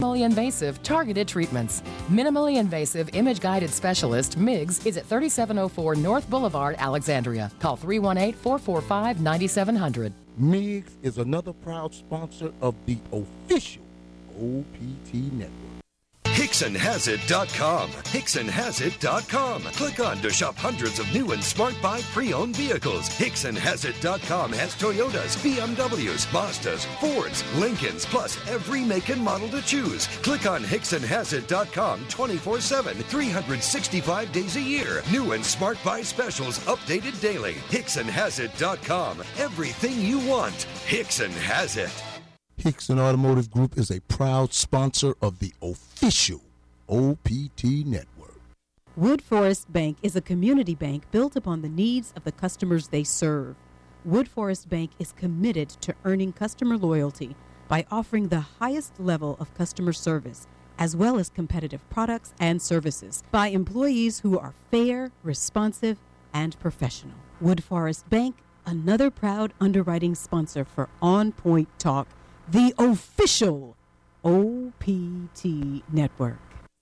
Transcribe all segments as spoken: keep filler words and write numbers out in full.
Minimally invasive targeted treatments. Minimally invasive image-guided specialist, M I G S, is at thirty-seven oh four North Boulevard, Alexandria. Call three one eight, four four five, nine seven zero zero. M I G S is another proud sponsor of the official O P T Network. Hickson Has It dot com. Hickson Has It dot com. Click on to shop hundreds of new and smart buy pre-owned vehicles. Hickson Has It dot com has Toyotas, B M Ws, Mazdas, Fords, Lincolns, plus every make and model to choose. Click on Hickson Has It dot com twenty-four seven, three hundred sixty-five days a year. New and smart buy specials updated daily. Hickson Has It dot com. Everything you want. Hickson has it. Hickson Automotive Group is a proud sponsor of the official O P T Network. Wood Forest Bank is a community bank built upon the needs of the customers they serve. Wood Forest Bank is committed to earning customer loyalty by offering the highest level of customer service, as well as competitive products and services, by employees who are fair, responsive, and professional. Wood Forest Bank, another proud underwriting sponsor for On Point Talk, the official O P T Network.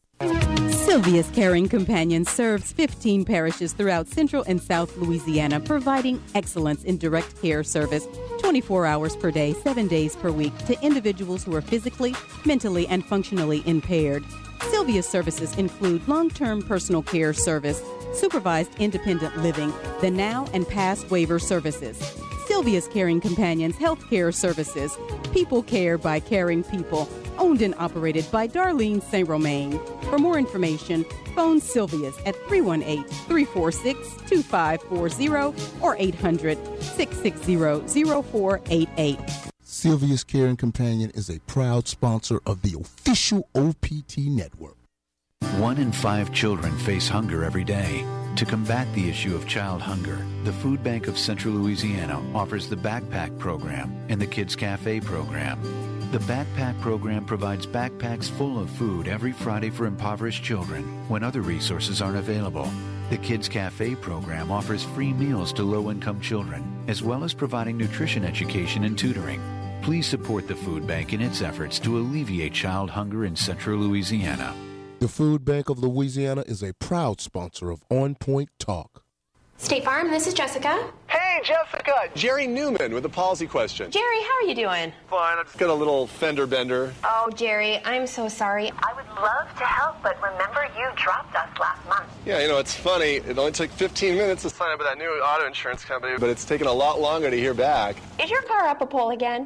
Sylvia's Caring Companion serves fifteen parishes throughout Central and South Louisiana, providing excellence in direct care service twenty-four hours per day, seven days per week to individuals who are physically, mentally, and functionally impaired. Sylvia's services include long-term personal care service, supervised independent living, the now and past waiver services, Sylvia's Caring Companions Healthcare Services, People Care by Caring People, owned and operated by Darlene Saint Romain. For more information, phone Sylvia's at three one eight, three four six, two five four zero or eight hundred, six six zero, zero four eight eight. Sylvia's Caring Companion is a proud sponsor of the official O P T Network. One in five children face hunger every day. To combat the issue of child hunger, the Food Bank of Central Louisiana offers the Backpack Program and the Kids Cafe Program. The Backpack Program provides backpacks full of food every Friday for impoverished children when other resources aren't available. The Kids Cafe Program offers free meals to low-income children, as well as providing nutrition education and tutoring. Please support the Food Bank in its efforts to alleviate child hunger in Central Louisiana. The Food Bank of Louisiana is a proud sponsor of On Point Talk. State Farm, this is Jessica. Hey, Jessica! Jerry Newman with a policy question. Jerry, how are you doing? Fine, I just got a little fender bender. Oh, Jerry, I'm so sorry. I would love to help, but remember you dropped us last month. Yeah, you know, it's funny. It only took fifteen minutes to sign up with that new auto insurance company, but it's taken a lot longer to hear back. Is your car up a pole again?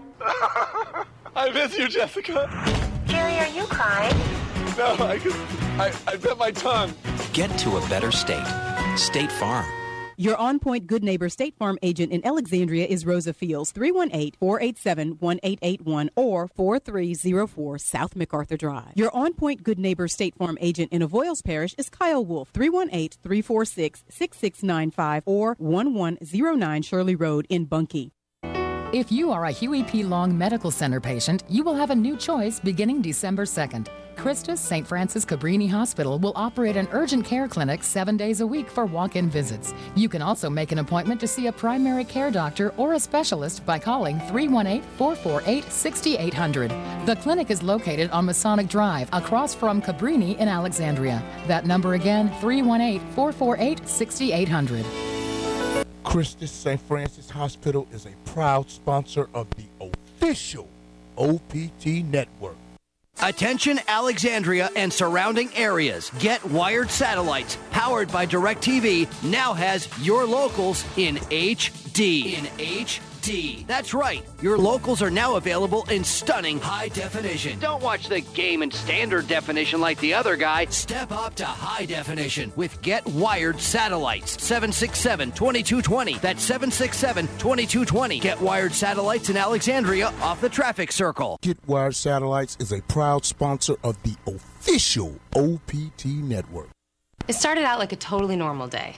I miss you, Jessica. Jerry, are you crying? No, I could, I, I bit my tongue. Get to a better state. State Farm. Your On Point Good Neighbor State Farm agent in Alexandria is Rosa Fields, three one eight, four eight seven, one eight eight one or four three zero four South MacArthur Drive. Your On Point Good Neighbor State Farm agent in Avoyles Parish is Kyle Wolf, three one eight, three four six, six six nine five or one one zero nine Shirley Road in Bunkie. If you are a Huey P. Long Medical Center patient, you will have a new choice beginning December second. Christus Saint Francis Cabrini Hospital will operate an urgent care clinic seven days a week for walk-in visits. You can also make an appointment to see a primary care doctor or a specialist by calling three one eight, four four eight, six eight zero zero. The clinic is located on Masonic Drive, across from Cabrini in Alexandria. That number again, three one eight, four four eight, six eight zero zero. Christus Saint Francis Hospital is a proud sponsor of the official O P T Network. Attention Alexandria and surrounding areas. Get Wired Satellites, powered by DirecTV, now has your locals in H D. In H D. That's right. Your locals are now available in stunning high definition. Don't watch the game in standard definition like the other guy. Step up to high definition with Get Wired Satellites. seven six seven, two two two zero. That's seven six seven, two two two zero. Get Wired Satellites in Alexandria off the traffic circle. Get Wired Satellites is a proud sponsor of the official O P T Network. It started out like a totally normal day.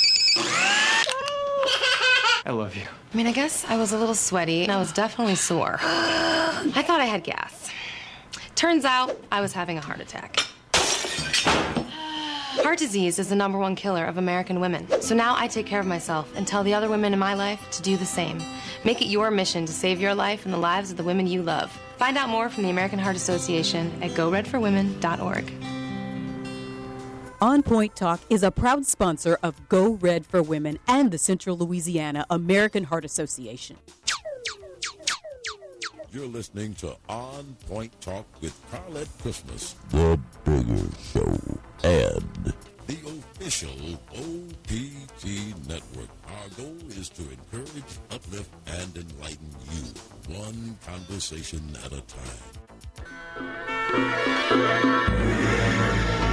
I love you. I mean, I guess I was a little sweaty and I was definitely sore. I thought I had gas. Turns out I was having a heart attack. Heart disease is the number one killer of American women. So now I take care of myself and tell the other women in my life to do the same. Make it your mission to save your life and the lives of the women you love. Find out more from the American Heart Association at go red for women dot org. On Point Talk is a proud sponsor of Go Red for Women and the Central Louisiana American Heart Association. You're listening to On Point Talk with Carlette Christmas, the bigger show, and the official O P T network. Our goal is to encourage, uplift, and enlighten you, one conversation at a time.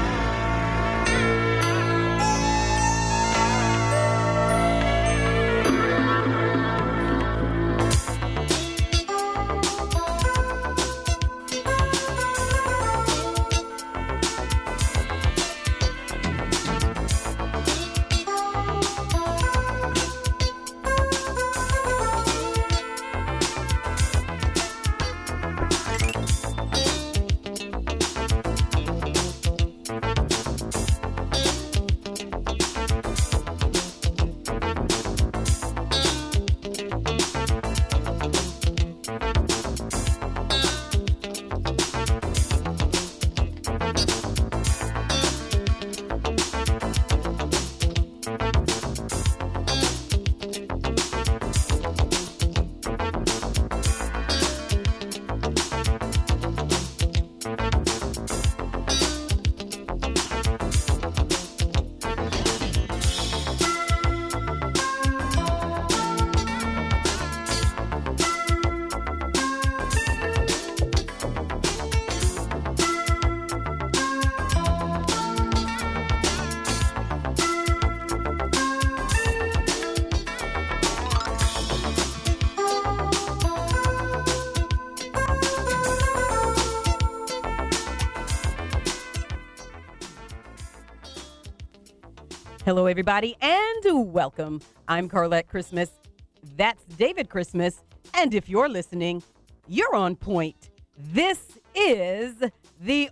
Hello, everybody, and welcome. I'm Carlette Christmas. That's David Christmas. And if you're listening, you're on point. This is the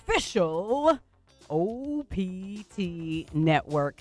official O P T network.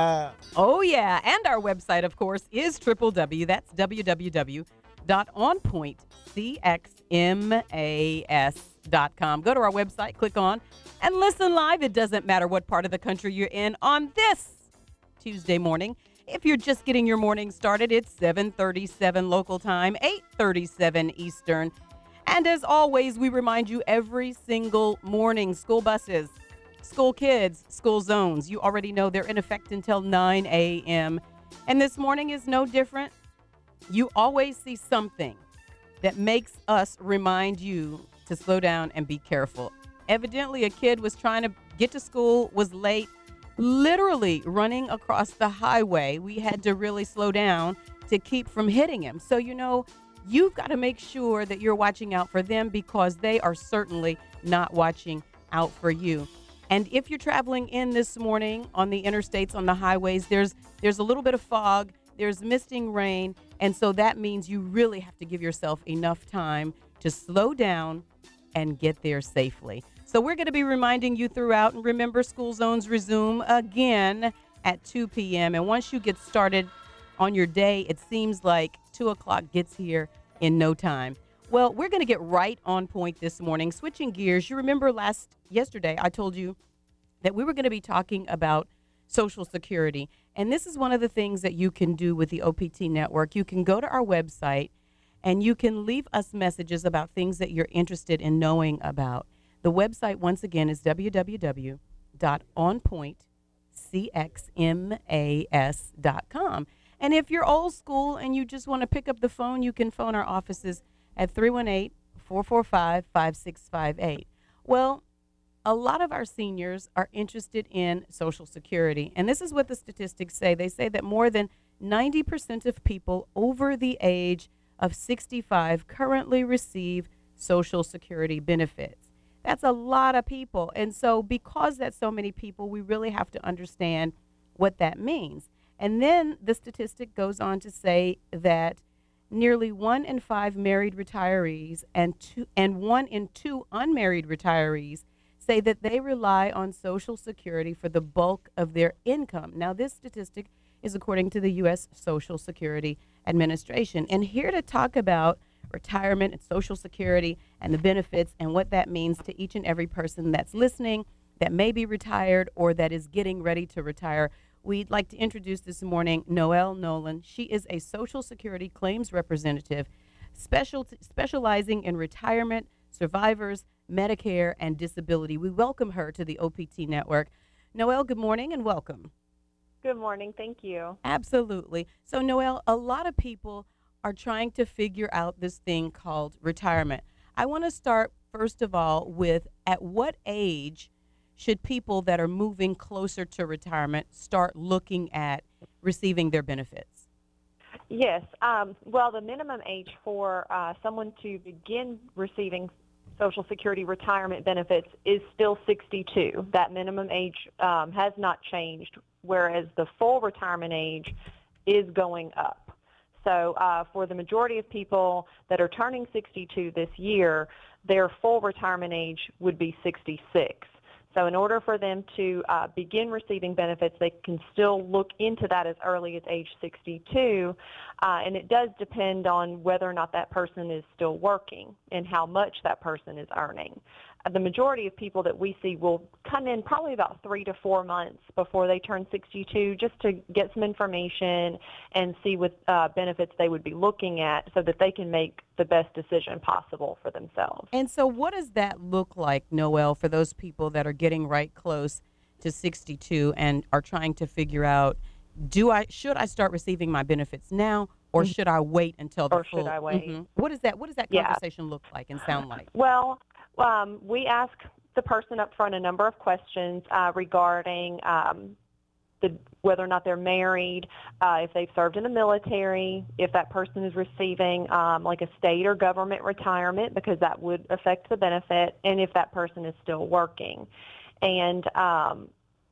Oh, yeah. And our website, of course, is triple W. That's w w w dot on point c x m a s dot com. Go to our website, click on, and listen live. It doesn't matter what part of the country you're in on this Tuesday morning. If you're just getting your morning started, it's seven thirty-seven local time, eight thirty-seven Eastern. And as always, we remind you every single morning, school buses, school kids, school zones, you already know they're in effect until nine a.m. And this morning is no different. You always see something that makes us remind you to slow down and be careful. Evidently, a kid was trying to get to school, was late, literally running across the highway. We had to really slow down to keep from hitting him. So, you know, you've got to make sure that you're watching out for them because they are certainly not watching out for you. And if you're traveling in this morning on the interstates, on the highways, there's there's a little bit of fog, there's misting rain, and so that means you really have to give yourself enough time to slow down and get there safely. So we're going to be reminding you throughout, and remember, school zones resume again at two p.m. And once you get started on your day, it seems like two o'clock gets here in no time. Well, we're going to get right on point this morning. Switching gears, you remember last yesterday I told you that we were going to be talking about Social Security. And this is one of the things that you can do with the O P T network. You can go to our website and you can leave us messages about things that you're interested in knowing about. The website, once again, is w w w dot on point c x m a s dot com. And if you're old school and you just want to pick up the phone, you can phone our offices at three one eight, four four five, five six five eight. Well, a lot of our seniors are interested in Social Security. And this is what the statistics say. They say that more than ninety percent of people over the age of sixty-five currently receive Social Security benefits. That's a lot of people. And so because that's so many people, we really have to understand what that means. And then the statistic goes on to say that nearly one in five married retirees and two, and one in two unmarried retirees say that they rely on Social Security for the bulk of their income. Now, this statistic is according to the U S Social Security Administration. And here to talk about retirement and Social Security and the benefits and what that means to each and every person that's listening, that may be retired or that is getting ready to retire. We'd like to introduce this morning Noelle Nolan. She is a Social Security claims representative special, specializing in retirement, survivors, Medicare, and disability. We welcome her to the O P T Network. Noelle, good morning and welcome. Good morning. Thank you. Absolutely. So, Noelle, a lot of people are trying to figure out this thing called retirement. I want to start, first of all, with at what age should people that are moving closer to retirement start looking at receiving their benefits? Yes. Um, well, the minimum age for uh, someone to begin receiving Social Security retirement benefits is still sixty-two. That minimum age um, has not changed, whereas the full retirement age is going up. So uh, for the majority of people that are turning sixty-two this year, their full retirement age would be sixty-six. So in order for them to uh, begin receiving benefits, they can still look into that as early as age sixty-two, uh, and it does depend on whether or not that person is still working and how much that person is earning. Uh, the majority of people that we see will come in probably about three to four months before they turn sixty-two just to get some information and see what uh, benefits they would be looking at so that they can make the best decision possible for themselves. And so what does that look like, Noelle, for those people that are getting right close to sixty-two and are trying to figure out, do I should I start receiving my benefits now, or mm-hmm. should I wait until the or full? Or should I wait? Mm-hmm. What is that? What does that yeah. conversation look like and sound like? Well, um, we ask the person up front a number of questions uh, regarding um, the, whether or not they're married, uh, if they've served in the military, if that person is receiving um, like a state or government retirement, because that would affect the benefit, and if that person is still working. And um,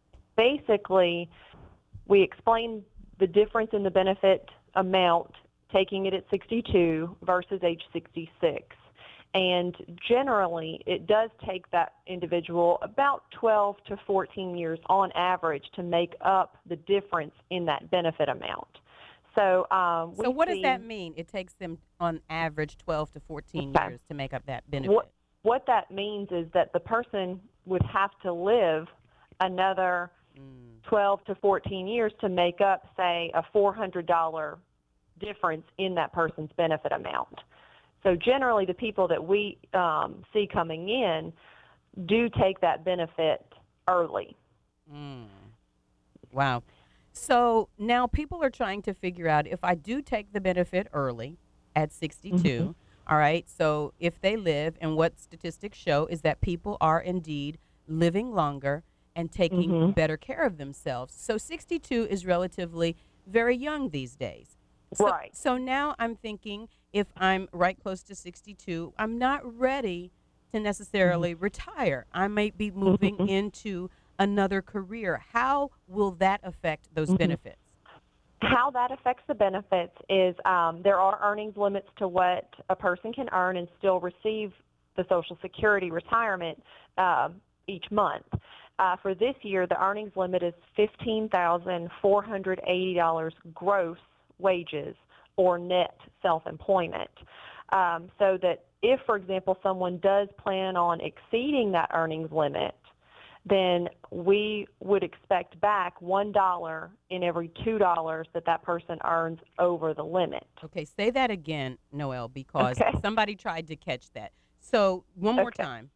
basically, we explain the difference in the benefit amount, taking it at sixty-two versus age sixty-six. And generally, it does take that individual about twelve to fourteen years on average to make up the difference in that benefit amount. So, um, we so what see, does that mean? It takes them on average twelve to fourteen okay. years to make up that benefit. What, what that means is that the person would have to live another mm. twelve to fourteen years to make up, say, a four hundred dollars difference in that person's benefit amount. So generally, the people that we um, see coming in do take that benefit early. Mm. Wow. So now people are trying to figure out, if I do take the benefit early at sixty-two, mm-hmm. all right, so if they live, and what statistics show is that people are indeed living longer and taking mm-hmm. better care of themselves. So sixty-two is relatively very young these days. So, right. So now I'm thinking, if I'm right close to sixty-two, I'm not ready to necessarily mm-hmm. retire. I might be moving mm-hmm. into another career. How will that affect those mm-hmm. benefits? How that affects the benefits is um, there are earnings limits to what a person can earn and still receive the Social Security retirement uh, each month. Uh, for this year, the earnings limit is fifteen thousand four hundred eighty dollars gross wages or net self-employment. Um, so that if, for example, someone does plan on exceeding that earnings limit, then we would expect back one dollar in every two dollars that that person earns over the limit. Okay, say that again, Noelle, because okay. somebody tried to catch that. So one more okay. time.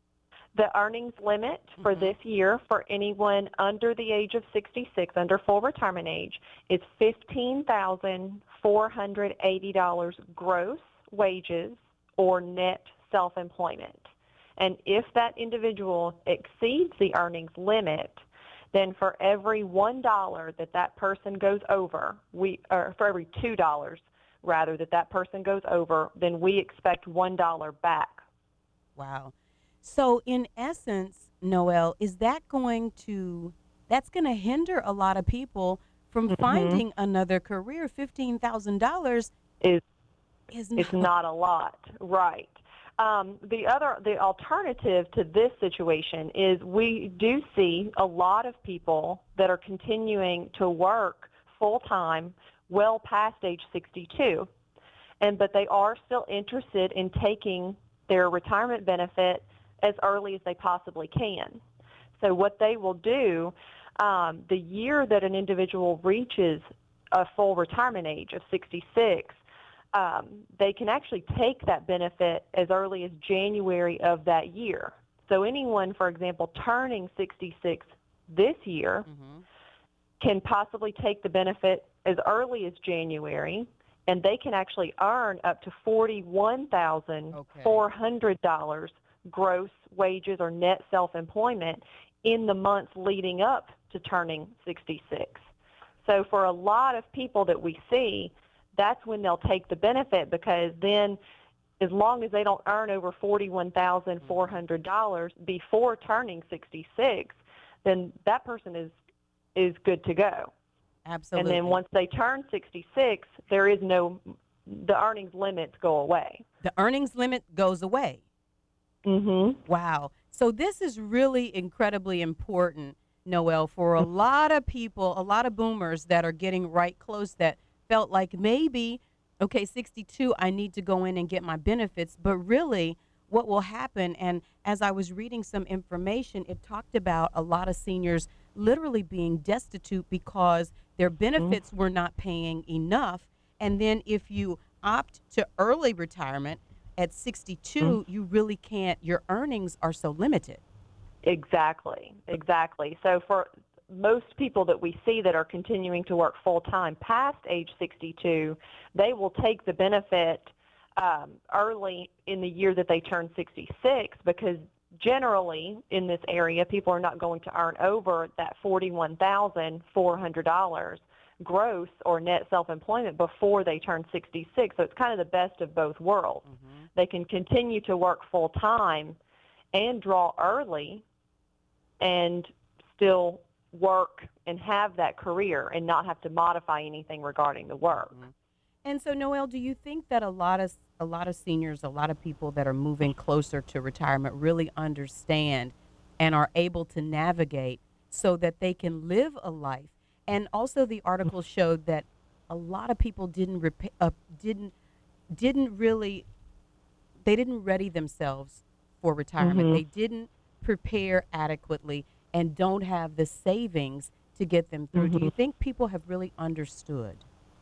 The earnings limit for mm-hmm. this year for anyone under the age of sixty-six, under full retirement age, is fifteen thousand four hundred eighty dollars gross wages or net self-employment. And if that individual exceeds the earnings limit, then for every one dollar that that person goes over, we or for every two dollars rather that that person goes over, then we expect one dollar back. Wow. So in essence, Noelle, is that going to, that's going to hinder a lot of people from mm-hmm. finding another career? fifteen thousand dollars is, is not, it's not a lot, right. Um, the other, the alternative to this situation is we do see a lot of people that are continuing to work full-time well past age sixty-two, and but they are still interested in taking their retirement benefit as early as they possibly can. So what they will do, um, the year that an individual reaches a full retirement age of sixty-six, um, they can actually take that benefit as early as January of that year. So anyone, for example, turning sixty-six this year mm-hmm. can possibly take the benefit as early as January, and they can actually earn up to forty-one thousand four hundred dollars okay. gross wages or net self-employment in the months leading up to turning sixty-six. So for a lot of people that we see, that's when they'll take the benefit, because then as long as they don't earn over forty-one thousand four hundred dollars before turning sixty-six, then that person is is good to go. Absolutely. And then once they turn sixty-six, there is no, the earnings limits go away. The earnings limit goes away. Mm-hmm. Wow. So this is really incredibly important, Noelle, for a lot of people, a lot of boomers that are getting right close that felt like maybe, okay, sixty-two, I need to go in and get my benefits. But really what will happen, and as I was reading some information, it talked about a lot of seniors literally being destitute because their benefits mm-hmm. were not paying enough. And then if you opt to early retirement at sixty-two, mm-hmm. you really can't, your earnings are so limited. Exactly, exactly. So for most people that we see that are continuing to work full-time past age sixty-two, they will take the benefit um, early in the year that they turn sixty-six, because generally in this area, people are not going to earn over that forty-one thousand four hundred dollars gross or net self-employment before they turn sixty-six. So it's kind of the best of both worlds. Mm-hmm. They can continue to work full-time and draw early and still work and have that career and not have to modify anything regarding the work. Mm-hmm. And so, Noelle, do you think that a lot of a lot of seniors, a lot of people that are moving closer to retirement really understand and are able to navigate so that they can live a life? And also the article showed that a lot of people didn't repa- uh, didn't didn't really they didn't ready themselves for retirement. Mm-hmm. They didn't prepare adequately and don't have the savings to get them through. Mm-hmm. Do you think people have really understood?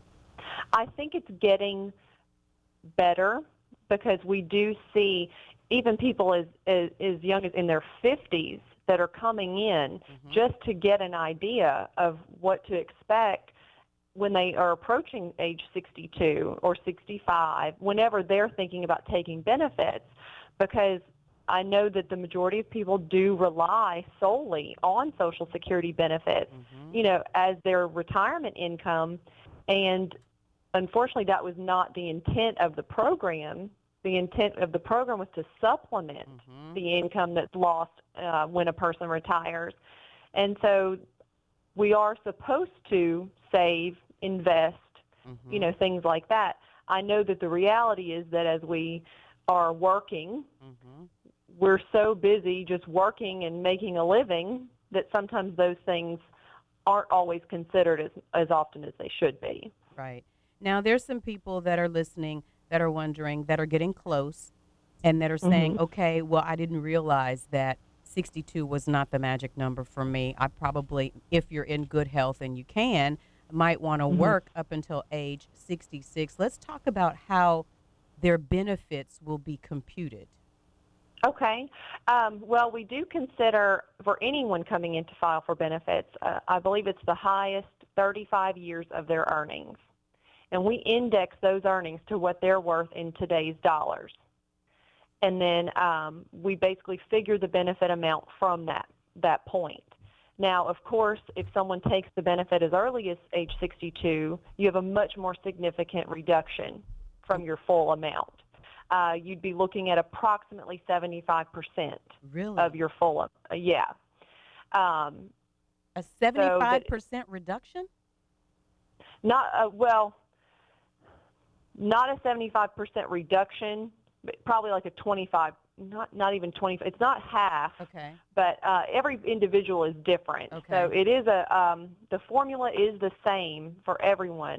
I think it's getting better, because we do see even people as, as, as young as in their fifties that are coming in mm-hmm. just to get an idea of what to expect when they are approaching age sixty-two or sixty-five, whenever they're thinking about taking benefits, because I know that the majority of people do rely solely on Social Security benefits, mm-hmm. you know, as their retirement income. And unfortunately, that was not the intent of the program. The intent of the program was to supplement mm-hmm. the income that's lost uh, when a person retires. And so we are supposed to save, invest, mm-hmm. you know, things like that. I know that the reality is that as we are working, mm-hmm. we're so busy just working and making a living that sometimes those things aren't always considered as, as often as they should be. Right. Now, there's some people that are listening that are wondering, that are getting close, and that are saying, mm-hmm. okay, well, I didn't realize that sixty-two was not the magic number for me. I probably, if you're in good health and you can, might want to mm-hmm. work up until age sixty-six. Let's talk about how their benefits will be computed. Okay. Um, well, we do consider, for anyone coming in to file for benefits, uh, I believe it's the highest thirty-five years of their earnings. And we index those earnings to what they're worth in today's dollars. And then um, we basically figure the benefit amount from that, that point. Now, of course, if someone takes the benefit as early as age sixty-two, you have a much more significant reduction from your full amount. Uh, you'd be looking at approximately seventy-five percent really? of your full, uh, yeah. Um, a seventy-five percent so that, reduction? Not, uh, well, not a seventy-five percent reduction, but probably like a twenty-five, not not even twenty, it's not half, okay. but uh, every individual is different. Okay. So it is a, um, the formula is the same for everyone.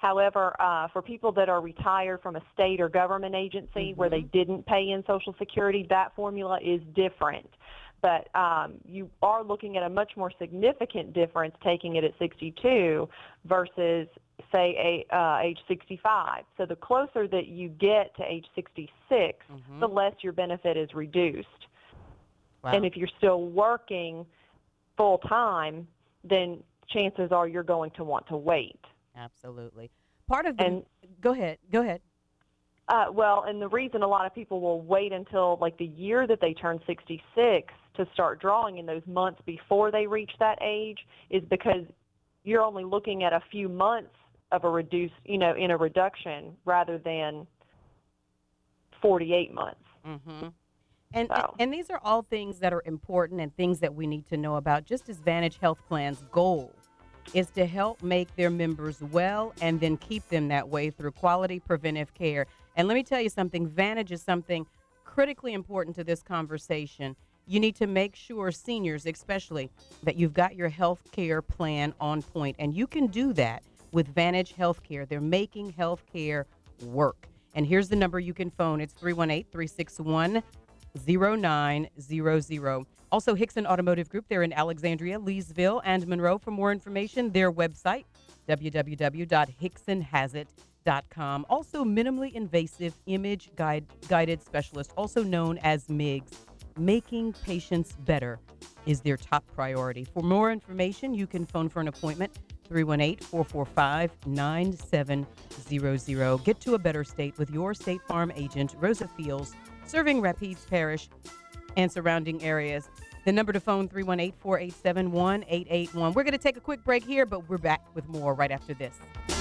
However, uh, for people that are retired from a state or government agency mm-hmm. where they didn't pay in Social Security, that formula is different. But um, you are looking at a much more significant difference taking it at sixty-two versus, say, a, uh, age sixty-five. So the closer that you get to age sixty-six, mm-hmm. the less your benefit is reduced. Wow. And if you're still working full-time, then chances are you're going to want to wait. Absolutely. Part of the and, go ahead, go ahead. Uh, well, and the reason a lot of people will wait until like the year that they turn sixty-six to start drawing in those months before they reach that age is because you're only looking at a few months of a reduced, you know, in a reduction rather than forty-eight months. Mm-hmm. And, so. and and these are all things that are important and things that we need to know about. Just as Vantage Health Plan's goal is to help make their members well and then keep them that way through quality preventive care. And let me tell you something, Vantage is something critically important to this conversation. You need to make sure, seniors especially, that you've got your health care plan on point. And you can do that with Vantage Healthcare. They're making health care work. And here's the number you can phone. It's three one eight, three six one, zero nine zero zero. Also, Hickson Automotive Group, they're in Alexandria, Leesville, and Monroe. For more information, their website, w w w dot hickson has it dot com. Also, minimally invasive image guide, guided specialist, also known as M I Gs. Making patients better is their top priority. For more information, you can phone for an appointment, three one eight, four four five, nine seven zero zero. Get to a better state with your State Farm agent, Rosa Fields, serving Rapides Parish and surrounding areas. The number to phone, three one eight, four eight seven, one eight eight one. We're going to take a quick break here, but we're back with more right after this.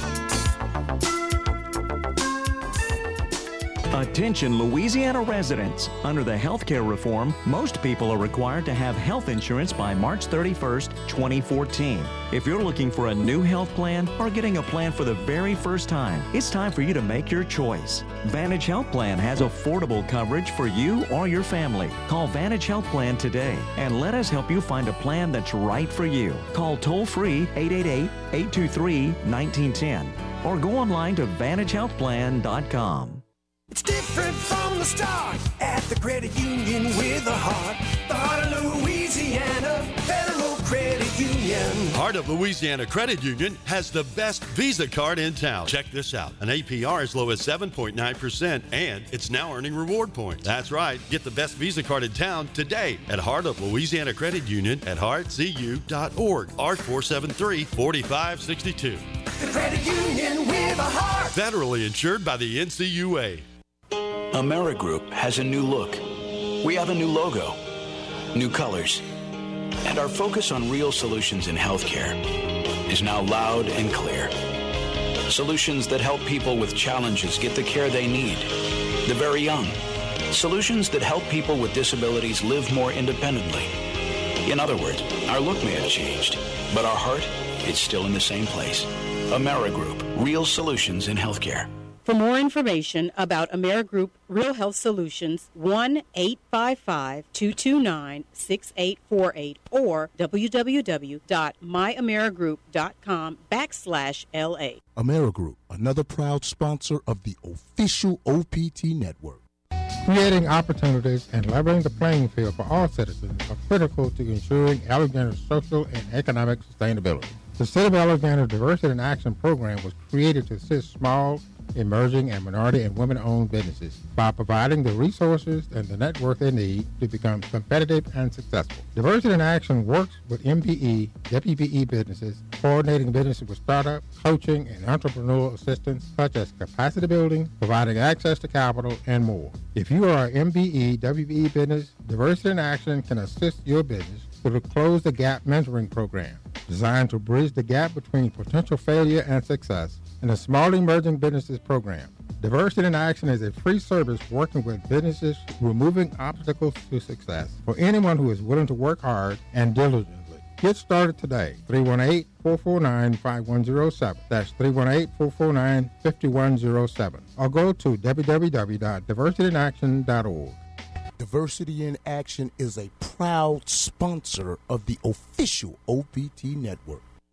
Attention Louisiana residents. Under the healthcare reform, most people are required to have health insurance by March thirty-first, twenty fourteen. If you're looking for a new health plan or getting a plan for the very first time, it's time for you to make your choice. Vantage Health Plan has affordable coverage for you or your family. Call Vantage Health Plan today and let us help you find a plan that's right for you. Call toll-free eight eight eight, eight two three, one nine one zero or go online to vantage health plan dot com. It's different from the start at the credit union with a heart. The heart of Louisiana, Federal Credit Union. Heart of Louisiana Credit Union has the best Visa card in town. Check this out. An A P R as low as seven point nine percent, and it's now earning reward points. That's right. Get the best Visa card in town today at Heart of Louisiana Credit Union at heart c u dot org. R four seven three, four five six two. The credit union with a heart. Federally insured by the N C U A. Amerigroup has a new look. We have a new logo, new colors, and our focus on real solutions in healthcare is now loud and clear. Solutions that help people with challenges get the care they need, the very young. Solutions that help people with disabilities live more independently. In other words, our look may have changed, but our heart is still in the same place. Amerigroup, real solutions in healthcare. For more information about Amerigroup Real Health Solutions, one eight five five, two two nine, six eight four eight or w w w dot my amerigroup dot com backslash L A. Amerigroup, another proud sponsor of the official O P T network. Creating opportunities and leveling the playing field for all citizens are critical to ensuring Alexander's social and economic sustainability. The City of Alexander Diversity in Action program was created to assist small, emerging, and minority and women-owned businesses by providing the resources and the network they need to become competitive and successful. Diversity in Action works with M P E, W P E businesses, coordinating businesses with startup, coaching, and entrepreneurial assistance such as capacity building, providing access to capital, and more. If you are an M P E, W P E business, Diversity in Action can assist your business through the Close the Gap mentoring program, designed to bridge the gap between potential failure and success, and the Small Emerging Businesses Program. Diversity in Action is a free service working with businesses removing obstacles to success for anyone who is willing to work hard and diligently. Get started today. three one eight, four four nine, five one zero seven. That's three one eight, four four nine, five one zero seven. Or go to w w w dot diversity in action dot org. Diversity in Action is a proud sponsor of the official O P T network.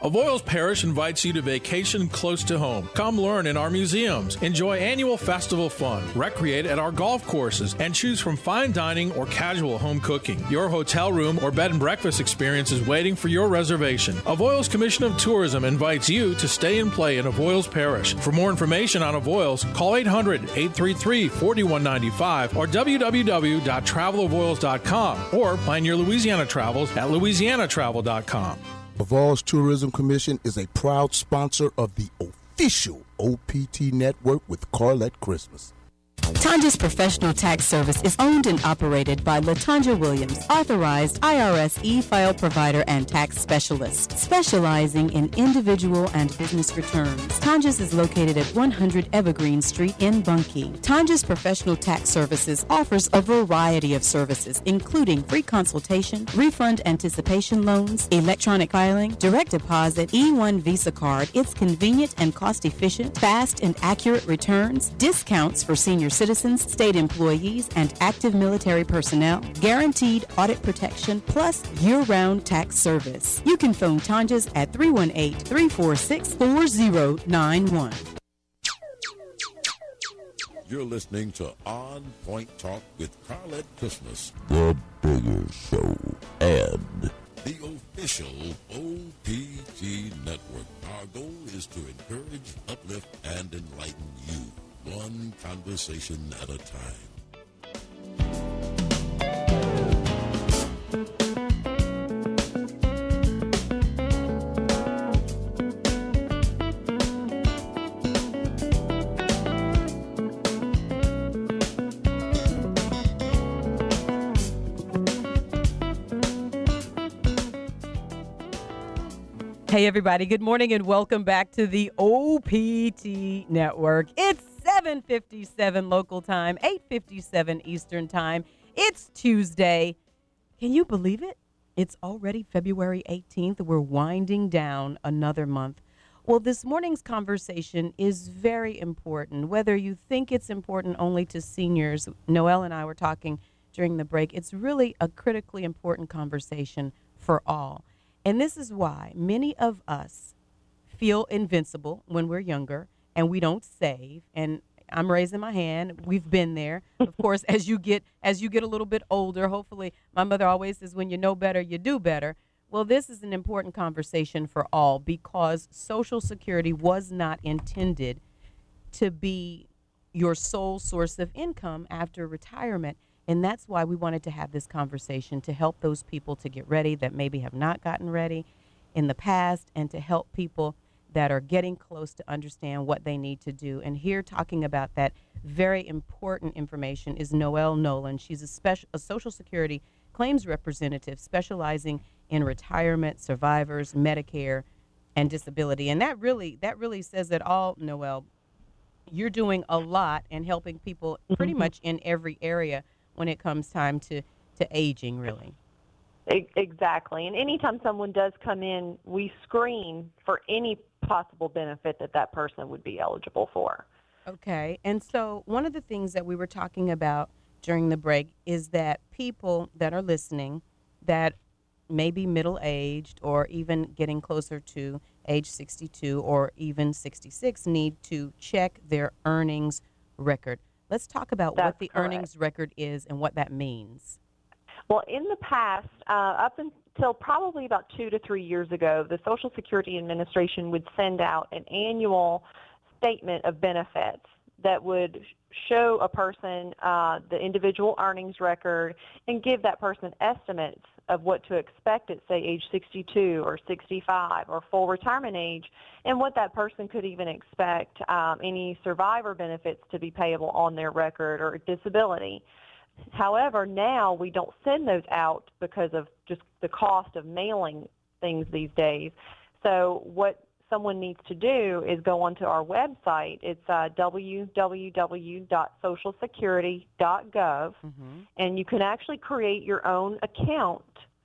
Avoyelles Parish invites you to vacation close to home. Come learn in our museums, enjoy annual festival fun, recreate at our golf courses, and choose from fine dining or casual home cooking. Your hotel room or bed and breakfast experience is waiting for your reservation. Avoyelles Commission of Tourism invites you to stay and play in Avoyelles Parish. For more information on Avoyelles, call eight hundred, eight three three, four one nine five or w w w dot travel avoyelles dot com or plan your Louisiana travels at louisiana travel dot com. Avoyelles Tourism Commission is a proud sponsor of the official O P T network with Carlette Christmas. Tanja's Professional Tax Service is owned and operated by LaTanja Williams, authorized I R S e-file provider and tax specialist, specializing in individual and business returns. Tanja's is located at one hundred Evergreen Street in Bunkie. Tanja's Professional Tax Services offers a variety of services, including free consultation, refund anticipation loans, electronic filing, direct deposit, E one Visa card. It's convenient and cost-efficient, fast and accurate returns, discounts for senior citizens, state employees, and active military personnel, guaranteed audit protection, plus year-round tax service. You can phone Tanja's at three one eight, three four six, four zero nine one. You're listening to On Point Talk with Carlette Christmas, the Bigger Show, and the official O P T network. Our goal is to encourage, uplift, and enlighten you, one conversation at a time. Hey, everybody. Good morning and welcome back to the O P T Network. It's seven fifty-seven local time, eight fifty-seven Eastern time. It's Tuesday. Can you believe it? It's already February eighteenth. We're winding down another month. Well, this morning's conversation is very important. Whether you think it's important only to seniors, Noelle and I were talking during the break, it's really a critically important conversation for all. And this is why many of us feel invincible when we're younger and we don't save. And I'm raising my hand. We've been there. Of course, as you get as you get a little bit older, hopefully, my mother always says, when you know better, you do better. Well, this is an important conversation for all because Social Security was not intended to be your sole source of income after retirement. And that's why we wanted to have this conversation, to help those people to get ready that maybe have not gotten ready in the past, and to help people that are getting close to understand what they need to do. And here talking about that very important information is Noelle Nolan. She's a, special, a Social Security claims representative specializing in retirement, survivors, Medicare, and disability. And that really, that really says it all, Noelle. You're doing a lot and helping people pretty mm-hmm. much in every area when it comes time to, to aging, really. Exactly. And anytime someone does come in, we screen for any possible benefit that that person would be eligible for. Okay. And so one of the things that we were talking about during the break is that people that are listening that may be middle-aged or even getting closer to age sixty-two or even sixty-six need to check their earnings record. Let's talk about That's what the correct. earnings record is and what that means. Well, in the past, uh, up until probably about two to three years ago, the Social Security Administration would send out an annual statement of benefits that would show a person uh, the individual earnings record and give that person estimates of what to expect at, say, age sixty-two or sixty-five or full retirement age, and what that person could even expect um, any survivor benefits to be payable on their record or disability. However, now we don't send those out because of just the cost of mailing things these days. So what someone needs to do is go onto our website. It's uh, w w w dot social security dot gov, mm-hmm. and you can actually create your own account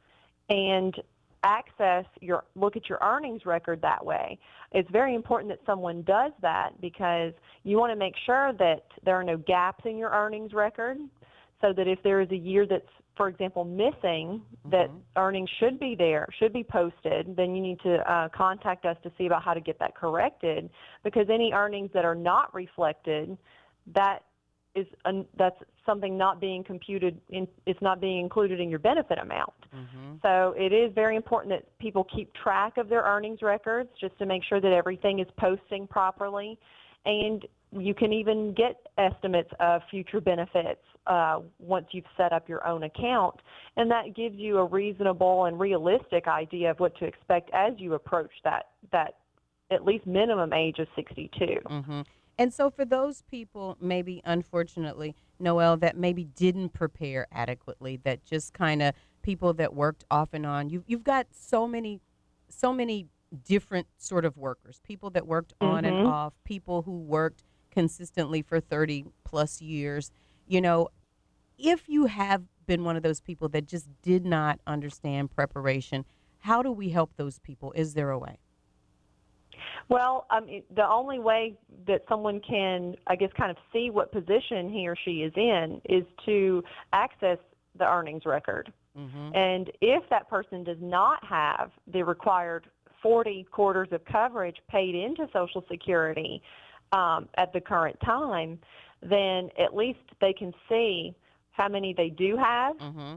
and access your look at your earnings record that way. It's very important that someone does that because you want to make sure that there are no gaps in your earnings record, so that if there is a year that's, for example, missing, that earnings should be there, should be posted, then you need to uh, contact us to see about how to get that corrected, because any earnings that are not reflected, that is un- that's something not being computed, in, it's not being included in your benefit amount. Mm-hmm. So it is very important that people keep track of their earnings records just to make sure that everything is posting properly. And you can even get estimates of future benefits uh, once you've set up your own account, and that gives you a reasonable and realistic idea of what to expect as you approach that that at least minimum age of sixty-two. Mm-hmm. And so for those people, maybe unfortunately, Noelle, that maybe didn't prepare adequately, that just kind of people that worked off and on, you, you've got so many, so many different sort of workers, people that worked on Mm-hmm. and off, people who worked consistently for thirty plus years. You know, if you have been one of those people that just did not understand preparation, how do we help those people? Is there a way? Well, I mean, the only way that someone can, I guess, kind of see what position he or she is in is to access the earnings record. Mm-hmm. And if that person does not have the required forty quarters of coverage paid into Social Security um, at the current time, then at least they can see how many they do have, Mm-hmm.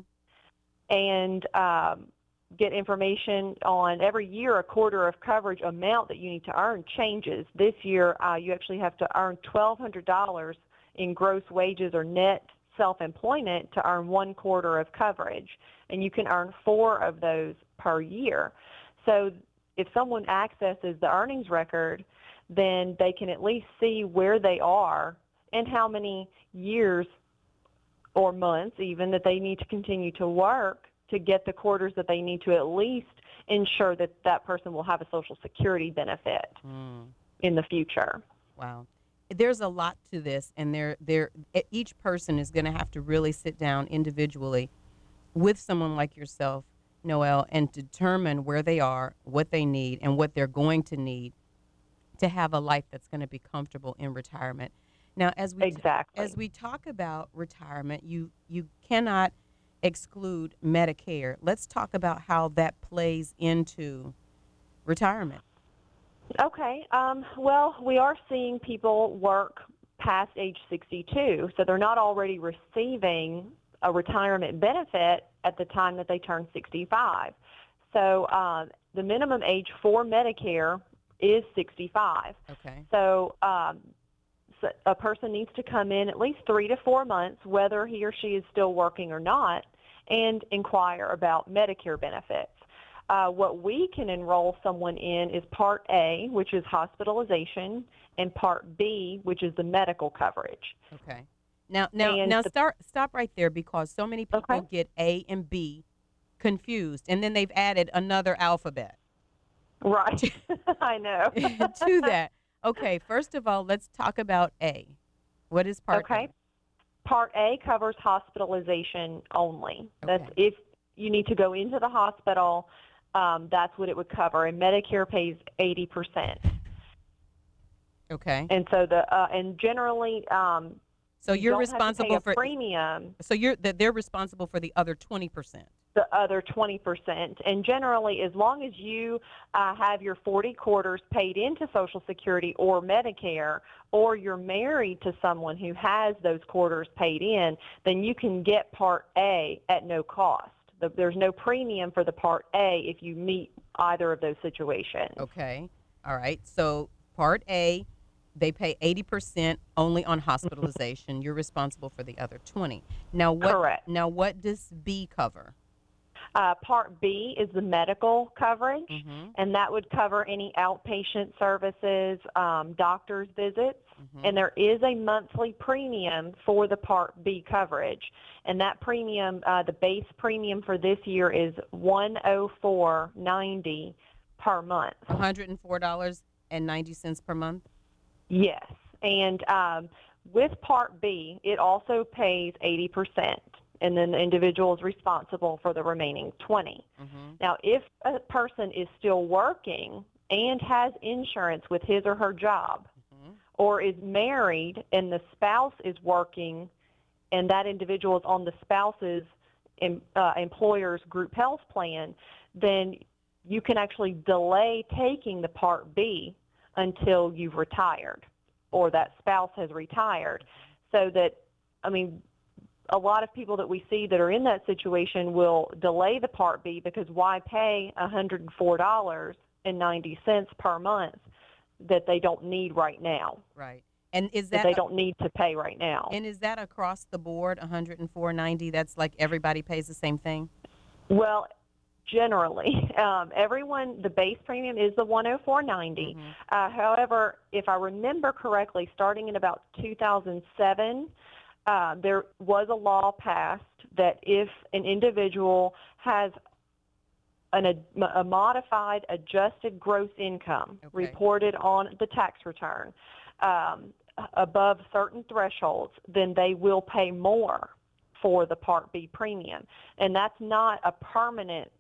and um, get information on every year a quarter of coverage amount that you need to earn changes. This year, uh, you actually have to earn twelve hundred dollars in gross wages or net self-employment to earn one quarter of coverage, and you can earn four of those per year. So if someone accesses the earnings record, then they can at least see where they are and how many years or months even that they need to continue to work to get the quarters that they need to at least ensure that that person will have a Social Security benefit Mm. in the future. Wow. There's a lot to this, and there, there, each person is going to have to really sit down individually with someone like yourself, Noelle, and determine where they are, what they need, and what they're going to need to have a life that's going to be comfortable in retirement. Now, as we exactly. as we talk about retirement, you you cannot exclude Medicare. Let's talk about how that plays into retirement. Okay. Um, well, we are seeing people work past age sixty-two, so they're not already receiving a retirement benefit at the time that they turn sixty-five. So uh, the minimum age for Medicare is sixty-five. Okay. So, um, so a person needs to come in at least three to four months, whether he or she is still working or not, and inquire about Medicare benefits. Uh, what we can enroll someone in is Part A, which is hospitalization, and Part B, which is the medical coverage. Okay. Now, now, And now, the- start stop right there, because so many people Okay. get A and B confused, and then they've added another alphabet Right. I know. to that. Okay. First of all, let's talk about A. What is Part Okay. A? Part A covers hospitalization only. That's if you need to go into the hospital, um, that's what it would cover. And Medicare pays eighty percent. Okay. And so the uh, and generally, um, So you you're don't have to responsible pay a for premium. So you're that they're responsible for the other twenty percent. The other twenty percent. And generally, as long as you uh, have your forty quarters paid into Social Security or Medicare, or you're married to someone who has those quarters paid in, then you can get Part A at no cost. The, there's no premium for the Part A if you meet either of those situations. Okay. All right. So Part A, they pay eighty percent only on hospitalization. You're responsible for the other twenty. Now what Correct. Now what does B cover? Uh, Part B is the medical coverage, Mm-hmm. and that would cover any outpatient services, um, doctor's visits, Mm-hmm. and there is a monthly premium for the Part B coverage, and that premium, uh, the base premium for this year is one hundred four dollars and ninety cents per month. one hundred four dollars and ninety cents per month? Yes, and um, with Part B, it also pays eighty percent. And then the individual is responsible for the remaining twenty. Mm-hmm. Now, if a person is still working and has insurance with his or her job, Mm-hmm. or is married and the spouse is working and that individual is on the spouse's em, uh, employer's group health plan, then you can actually delay taking the Part B until you've retired or that spouse has retired. So that, I mean, a lot of people that we see that are in that situation will delay the Part B because why pay one hundred four dollars and ninety cents per month that they don't need right now. Right. And is that, that they a, don't need to pay right now. And is that across the board, one hundred four ninety? That's like everybody pays the same thing? Well, generally, um, everyone, the base premium is the one hundred four ninety. Mm-hmm. Uh, however, if I remember correctly, starting in about two thousand seven, uh, there was a law passed that if an individual has an, a, a modified adjusted gross income okay. reported on the tax return um, above certain thresholds, then they will pay more for the Part B premium. And that's not a permanent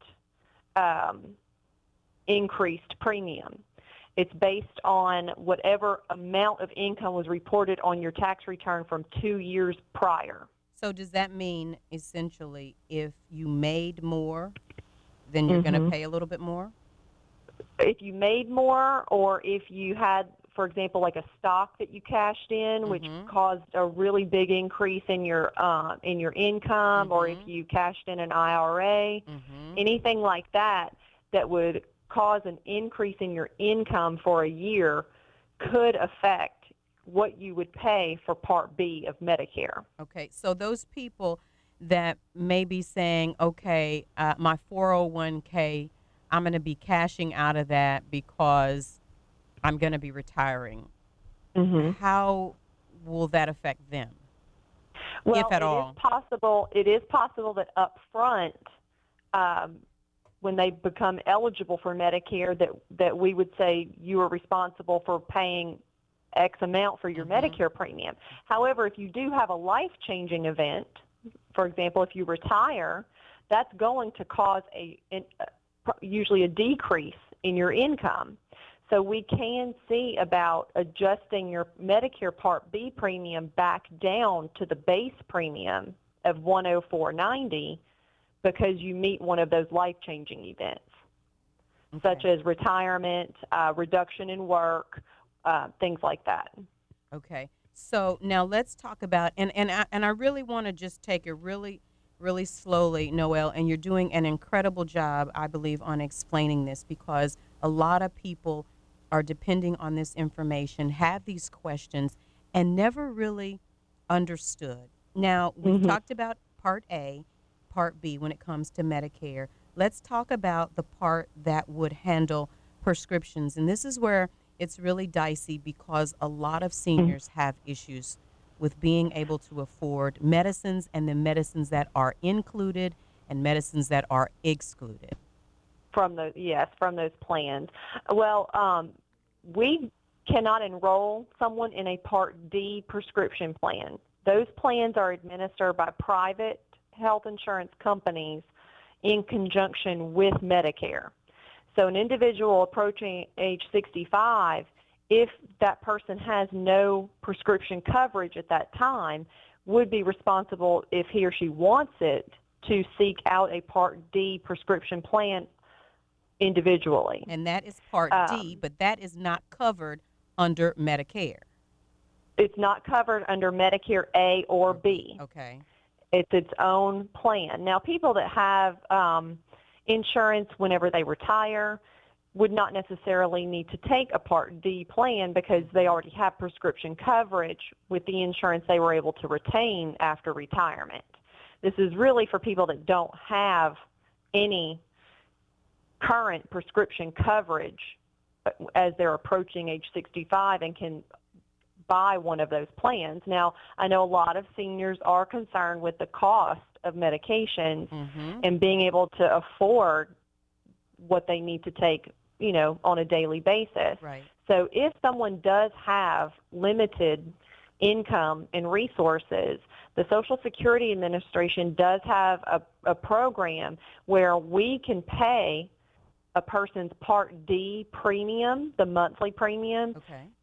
um, increased premium. It's based on whatever amount of income was reported on your tax return from two years prior. So does that mean essentially if you made more, then you're mm-hmm. going to pay a little bit more? If you made more, or if you had, for example, like a stock that you cashed in, mm-hmm. which caused a really big increase in your uh, in your income, mm-hmm. or if you cashed in an I R A, mm-hmm. anything like that that would cause an increase in your income for a year could affect what you would pay for Part B of Medicare. Okay, so those people that may be saying, okay, uh, my four oh one k, I'm going to be cashing out of that because I'm going to be retiring. Mm-hmm. How will that affect them, well, if at it all? Is possible, it is possible that up front, um, when they become eligible for Medicare, that, that we would say you are responsible for paying X amount for your mm-hmm. Medicare premium. However, if you do have a life-changing event, for example, if you retire, that's going to cause a, a usually a decrease in your income. So we can see about adjusting your Medicare Part B premium back down to the base premium of one hundred four ninety because you meet one of those life-changing events, okay. such as retirement, uh, reduction in work, uh, things like that. Okay. So now let's talk about, and, and, I, and I really want to just take it really, really slowly, Noelle, and you're doing an incredible job, I believe, on explaining this because a lot of people are depending on this information, have these questions, and never really understood. Now, we've mm-hmm. talked about Part A, Part B when it comes to Medicare. Let's talk about the part that would handle prescriptions. And this is where it's really dicey because a lot of seniors mm-hmm. have issues with being able to afford medicines and the medicines that are included and medicines that are excluded. From those, yes, from those plans. Well, um, we cannot enroll someone in a Part D prescription plan. Those plans are administered by private health insurance companies in conjunction with Medicare. So an individual approaching age sixty-five, if that person has no prescription coverage at that time, would be responsible, if he or she wants it, to seek out a Part D prescription plan individually. And that is Part um, D, but that is not covered under Medicare. It's not covered under Medicare A or B. Okay. It's its own plan. Now, people that have um, insurance whenever they retire would not necessarily need to take a Part D plan because they already have prescription coverage with the insurance they were able to retain after retirement. This is really for people that don't have any current prescription coverage as they're approaching age sixty-five and can buy one of those plans. Now, I know a lot of seniors are concerned with the cost of medications mm-hmm. and being able to afford what they need to take, you know, on a daily basis. Right. So if someone does have limited income and resources, the Social Security Administration does have a, a program where we can pay a person's Part D premium, the monthly premium, okay.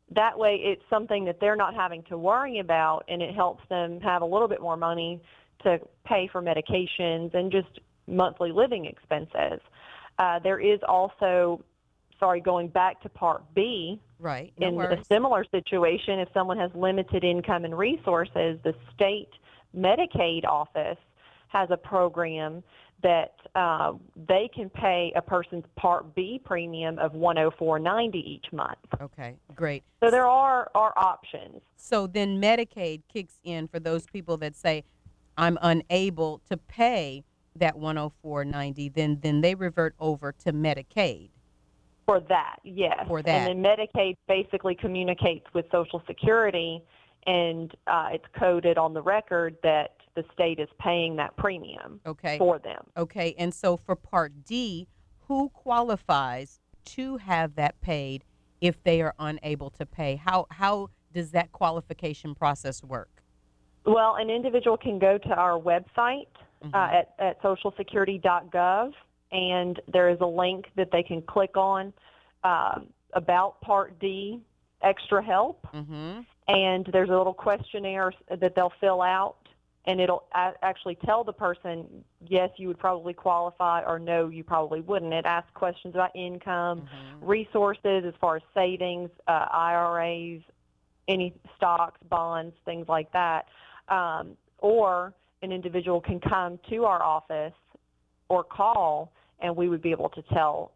that way it's something that they're not having to worry about, and it helps them have a little bit more money to pay for medications and just monthly living expenses. Uh, there is also, sorry, going back to Part B, right, no in worries. a similar situation, if someone has limited income and resources, the state Medicaid office has a program that uh, they can pay a person's Part B premium of one hundred four dollars and ninety cents each month. Okay, great. So there are, are options. So then Medicaid kicks in for those people that say, I'm unable to pay that one hundred four dollars and ninety cents, then, then they revert over to Medicaid. For that, yes. For that. And then Medicaid basically communicates with Social Security, and uh, it's coded on the record that the state is paying that premium okay. for them. Okay, and so for Part D, who qualifies to have that paid if they are unable to pay? How how does that qualification process work? Well, an individual can go to our website mm-hmm. uh, at, at social security dot gov, and there is a link that they can click on uh, about Part D extra help, mm-hmm. and there's a little questionnaire that they'll fill out, and it'll a- actually tell the person, yes, you would probably qualify, or no, you probably wouldn't. It asks questions about income, mm-hmm. resources as far as savings, uh, I R As, any stocks, bonds, things like that. Um, or an individual can come to our office or call, and we would be able to tell,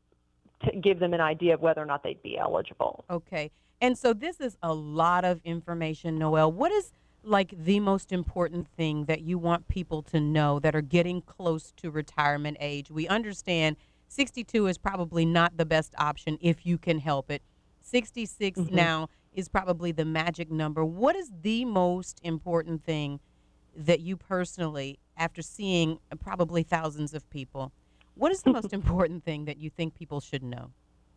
to give them an idea of whether or not they'd be eligible. Okay. And so this is a lot of information, Noelle. What is like the most important thing that you want people to know that are getting close to retirement age? We understand sixty-two is probably not the best option if you can help it. sixty-six mm-hmm. now is probably the magic number. What is the most important thing that you personally, after seeing probably thousands of people, what is the most important thing that you think people should know?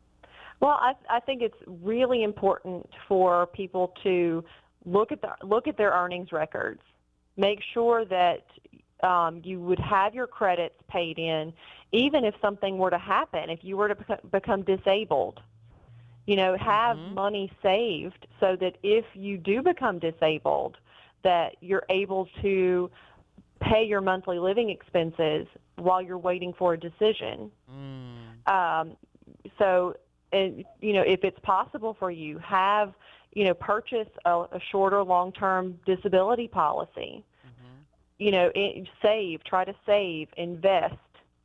Well, I, I think it's really important for people to look at the, look at their earnings records. Make sure that um, you would have your credits paid in, even if something were to happen. If you were to bec- become disabled, you know, have mm-hmm. money saved so that if you do become disabled, that you're able to pay your monthly living expenses while you're waiting for a decision. Mm. Um, so. And, you know, if it's possible for you, have, you know, purchase a, a shorter long-term disability policy. Mm-hmm. You know, it, save, try to save, invest,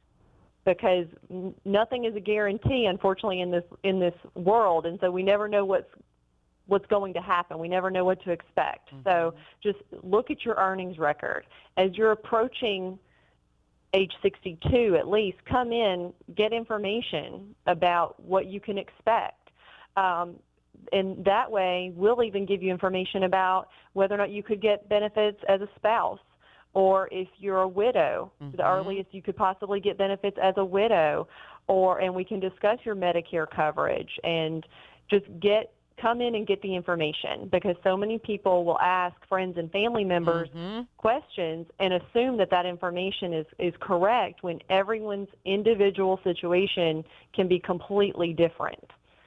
because n- nothing is a guarantee, unfortunately, in this in this world, and so we never know what's what's going to happen. We never know what to expect. Mm-hmm. So just look at your earnings record as you're approaching age sixty-two, at least, come in, get information about what you can expect. Um, and that way, we'll even give you information about whether or not you could get benefits as a spouse, or if you're a widow, mm-hmm. the earliest you could possibly get benefits as a widow, or and we can discuss your Medicare coverage and just get come in and get the information, because so many people will ask friends and family members mm-hmm. questions and assume that that information is, is correct when everyone's individual situation can be completely different.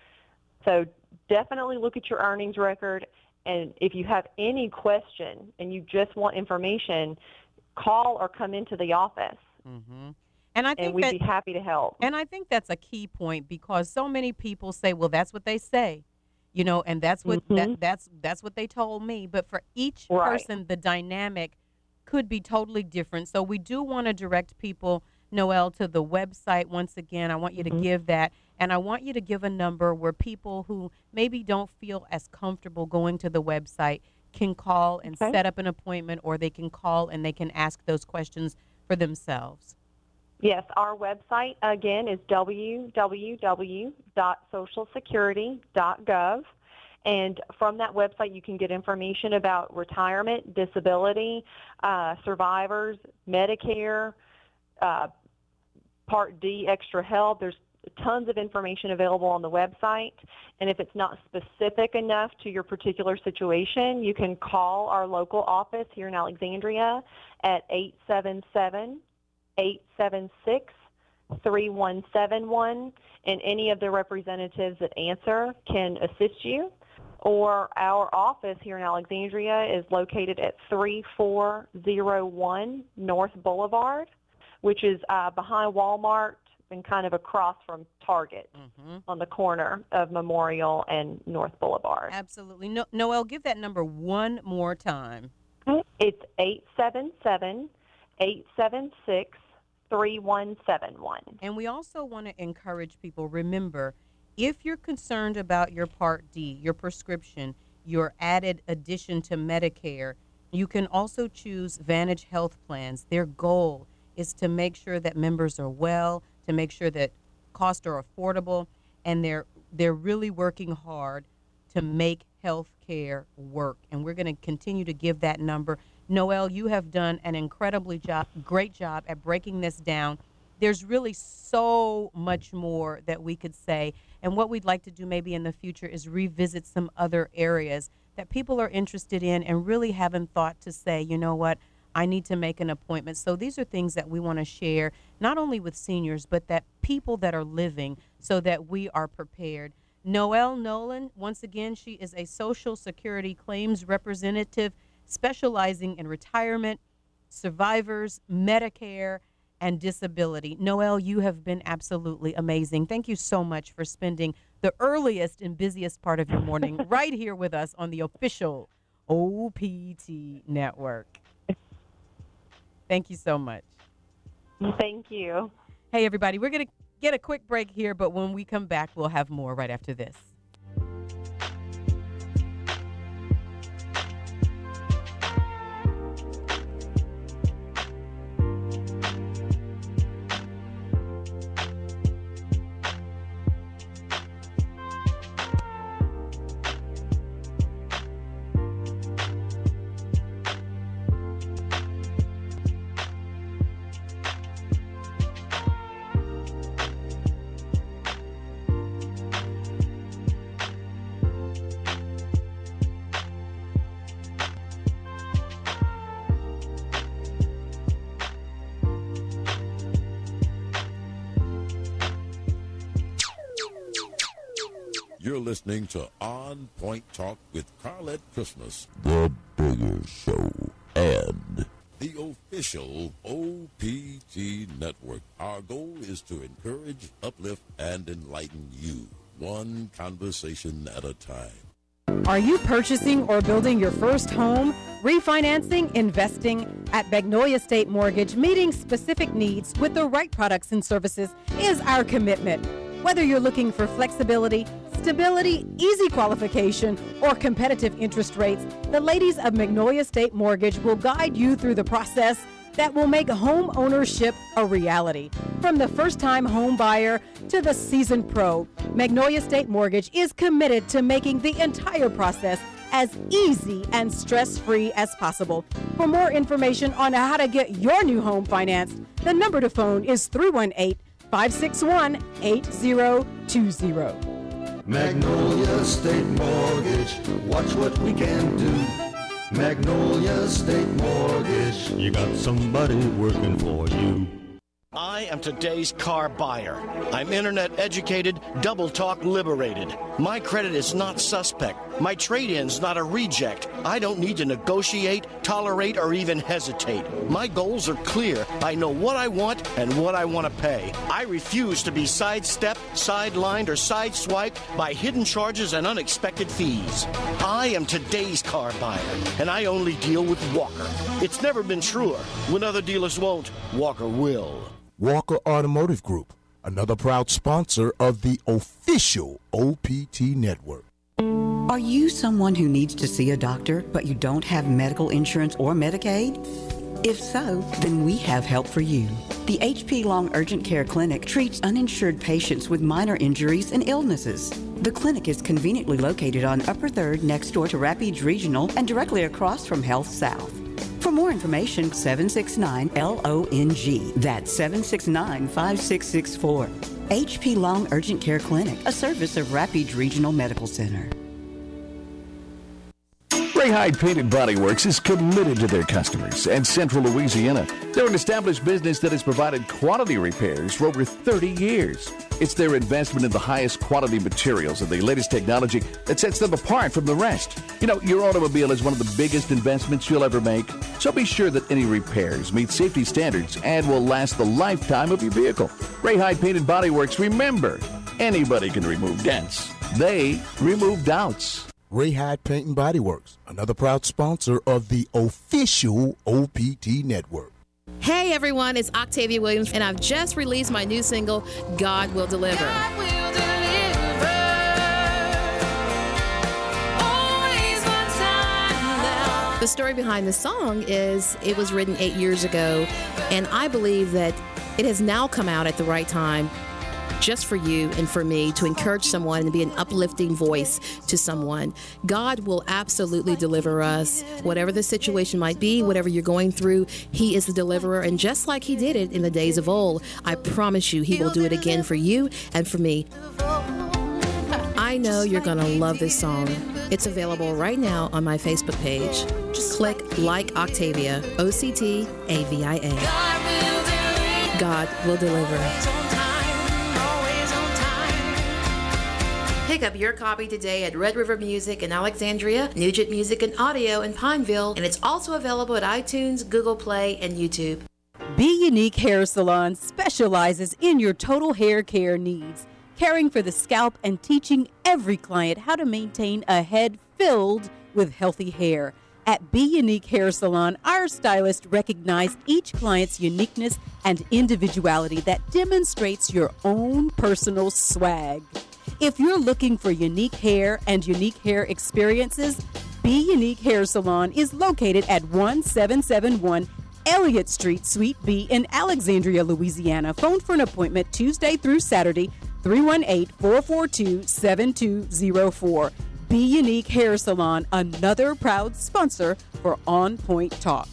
So definitely look at your earnings record, and if you have any question and you just want information, call or come into the office. Mm-hmm. And I think and we'd that, be happy to help. And I think that's a key point, because so many people say, well, that's what they say. You know, and that's what mm-hmm. that, that's that's what they told me. But for each right. person, the dynamic could be totally different. So we do want to direct people, Noelle, to the website. Once again, I want you mm-hmm. to give that. And I want you to give a number where people who maybe don't feel as comfortable going to the website can call and okay. set up an appointment, or they can call and they can ask those questions for themselves. Yes, our website, again, is w w w dot social security dot gov, and from that website you can get information about retirement, disability, uh, survivors, Medicare, uh, Part D extra help. There's tons of information available on the website, and if it's not specific enough to your particular situation, you can call our local office here in Alexandria at eight seven seven, eight seven six, three one seven one, and any of the representatives that answer can assist you. or our office here in Alexandria is located at three four zero one North Boulevard, which is uh, behind Walmart and kind of across from Target mm-hmm. on the corner of Memorial and North Boulevard. Absolutely. No, Noelle, give that number one more time. It's eight seven seven, eight seven six, three one seven one. And we also want to encourage people, remember, if you're concerned about your Part D, your prescription, your added addition to Medicare, you can also choose Vantage Health Plans. Their goal is to make sure that members are well, to make sure that costs are affordable, and they're they're really working hard to make health care work. And we're going to continue to give that number. Noelle, you have done an incredibly job, great job at breaking this down. There's really so much more that we could say. And what we'd like to do maybe in the future is revisit some other areas that people are interested in and really haven't thought to say, you know what, I need to make an appointment. So these are things that we want to share, not only with seniors, but that people that are living, so that we are prepared. Noelle Nolan, once again, she is a Social Security claims representative specializing in retirement, survivors, Medicare, and disability. Noelle, you have been absolutely amazing. Thank you so much for spending the earliest and busiest part of your morning right here with us on the official O P T Network. Thank you so much. Thank you. Hey, everybody, we're going to get a quick break here, but when we come back, we'll have more right after this. You're listening to On Point Talk with Carlette Christmas, The Bigger Show, and the official O P T Network. Our goal is to encourage, uplift, and enlighten you, one conversation at a time. Are you purchasing or building your first home, refinancing, investing? At Magnolia State Mortgage, meeting specific needs with the right products and services is our commitment. Whether you're looking for flexibility, stability, easy qualification, or competitive interest rates, the ladies of Magnolia State Mortgage will guide you through the process that will make home ownership a reality. From the first-time home buyer to the seasoned pro, Magnolia State Mortgage is committed to making the entire process as easy and stress-free as possible. For more information on how to get your new home financed, the number to phone is three one eight, five six one, eight zero two zero. Magnolia State Mortgage, watch what we can do. Magnolia State Mortgage, you got somebody working for you. I am today's car buyer. I'm internet educated, double talk liberated. My credit is not suspect. My trade-in's not a reject. I don't need to negotiate, tolerate, or even hesitate. My goals are clear. I know what I want and what I want to pay. I refuse to be sidestepped, sidelined, or sideswiped by hidden charges and unexpected fees. I am today's car buyer, and I only deal with Walker. It's never been truer. When other dealers won't, Walker will. Walker Automotive Group, another proud sponsor of the official O P T Network. Are you someone who needs to see a doctor, but you don't have medical insurance or Medicaid? If so, then we have help for you. The H P Long Urgent Care Clinic treats uninsured patients with minor injuries and illnesses. The clinic is conveniently located on Upper third next door to Rapides Regional and directly across from Health South. For more information, seven six nine L O N G. That's seven six nine, five six six four. H P Long Urgent Care Clinic, a service of Rapides Regional Medical Center. Ray Hyde Paint and Body Works is committed to their customers and Central Louisiana. They're an established business that has provided quality repairs for over thirty years. It's their investment in the highest quality materials and the latest technology that sets them apart from the rest. You know, your automobile is one of the biggest investments you'll ever make, so be sure that any repairs meet safety standards and will last the lifetime of your vehicle. Ray Hyde Paint and Body Works, remember, anybody can remove dents. They remove doubts. Ray Hyde Paint and Body Works, another proud sponsor of the official O P T Network. Hey everyone, it's Octavia Williams, and I've just released my new single, God Will Deliver. God will deliver. Always on time now. The story behind the song is it was written eight years ago, and I believe that it has now come out at the right time just for you and for me to encourage someone and be an uplifting voice to someone. God will absolutely deliver us. Whatever the situation might be, whatever you're going through, He is the deliverer. And just like He did it in the days of old, I promise you He will do it again for you and for me. I know you're going to love this song. It's available right now on my Facebook page. Just click Like Octavia, O C T A V I A. God will deliver. Pick up your copy today at Red River Music in Alexandria, Nugent Music and Audio in Pineville, and it's also available at iTunes, Google Play, and YouTube. Be Unique Hair Salon specializes in your total hair care needs, caring for the scalp and teaching every client how to maintain a head filled with healthy hair. At Be Unique Hair Salon, our stylists recognize each client's uniqueness and individuality that demonstrates your own personal swag. If you're looking for unique hair and unique hair experiences, Be Unique Hair Salon is located at one seven seven one Elliott Street, Suite B in Alexandria, Louisiana. Phone for an appointment Tuesday through Saturday, three one eight, four four two, seven two zero four. Be Unique Hair Salon, another proud sponsor for On Point Talk.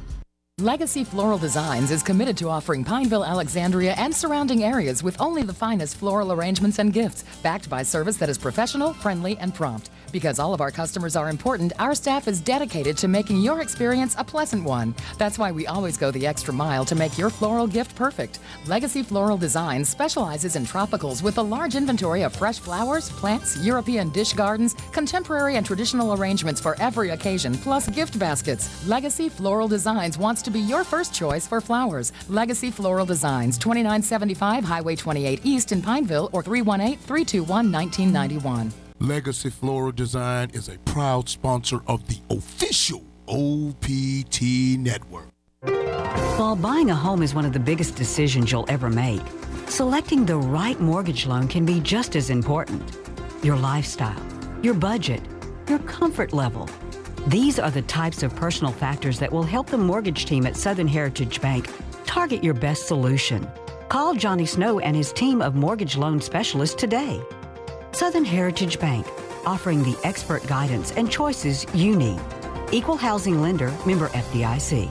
Legacy Floral Designs is committed to offering Pineville, Alexandria, and surrounding areas with only the finest floral arrangements and gifts, backed by service that is professional, friendly, and prompt. Because all of our customers are important, our staff is dedicated to making your experience a pleasant one. That's why we always go the extra mile to make your floral gift perfect. Legacy Floral Designs specializes in tropicals with a large inventory of fresh flowers, plants, European dish gardens, contemporary and traditional arrangements for every occasion, plus gift baskets. Legacy Floral Designs wants to be your first choice for flowers. Legacy Floral Designs, twenty-nine seventy-five Highway twenty-eight East in Pineville, or three one eight, three two one, one nine nine one. Legacy Floral Design is a proud sponsor of the official O P T Network. While buying a home is one of the biggest decisions you'll ever make, selecting the right mortgage loan can be just as important. Your lifestyle, your budget, your comfort level. These are the types of personal factors that will help the mortgage team at Southern Heritage Bank target your best solution. Call Johnny Snow and his team of mortgage loan specialists today. Southern Heritage Bank, offering the expert guidance and choices you need. Equal housing lender, member F D I C.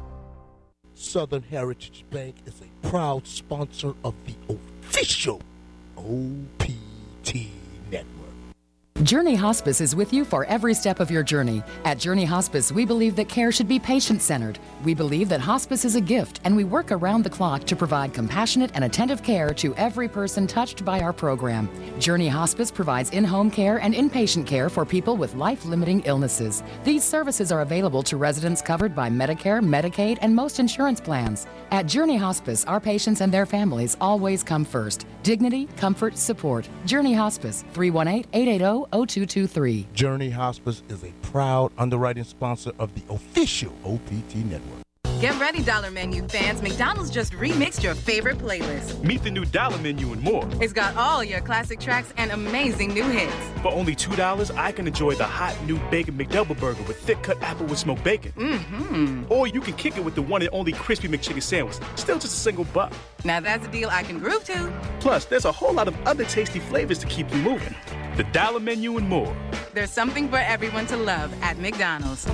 Southern Heritage Bank is a proud sponsor of the official O P T Network. Journey Hospice is with you for every step of your journey. At Journey Hospice, we believe that care should be patient-centered. We believe that hospice is a gift, and we work around the clock to provide compassionate and attentive care to every person touched by our program. Journey Hospice provides in-home care and inpatient care for people with life-limiting illnesses. These services are available to residents covered by Medicare, Medicaid, and most insurance plans. At Journey Hospice, our patients and their families always come first. Dignity, comfort, support. Journey Hospice, three one eight, eight eight zero, zero two two three. Journey Hospice is a proud underwriting sponsor of the official O P T Network. Get ready, Dollar Menu fans. McDonald's just remixed your favorite playlist. Meet the new Dollar Menu and more. It's got all your classic tracks and amazing new hits. For only two dollars, I can enjoy the hot new Bacon McDouble Burger with thick-cut apple with smoked bacon. Mm-hmm. Or you can kick it with the one and only Crispy McChicken Sandwich. Still just a single buck. Now that's a deal I can groove to. Plus, there's a whole lot of other tasty flavors to keep you moving. The Dollar Menu and more. There's something for everyone to love at McDonald's.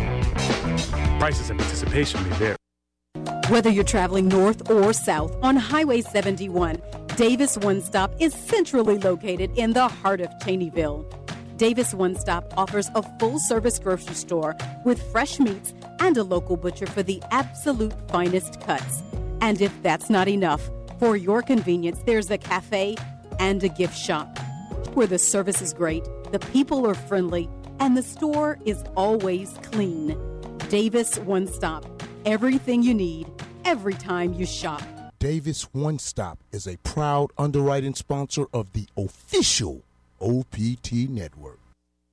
Prices and participation may vary. Whether you're traveling north or south on Highway seventy-one, Davis One Stop is centrally located in the heart of Cheneyville. Davis One Stop offers a full-service grocery store with fresh meats and a local butcher for the absolute finest cuts. And if that's not enough, for your convenience, there's a cafe and a gift shop where the service is great, the people are friendly, and the store is always clean. Davis One Stop. Everything you need, every time you shop. Davis One Stop is a proud underwriting sponsor of the official O P T Network.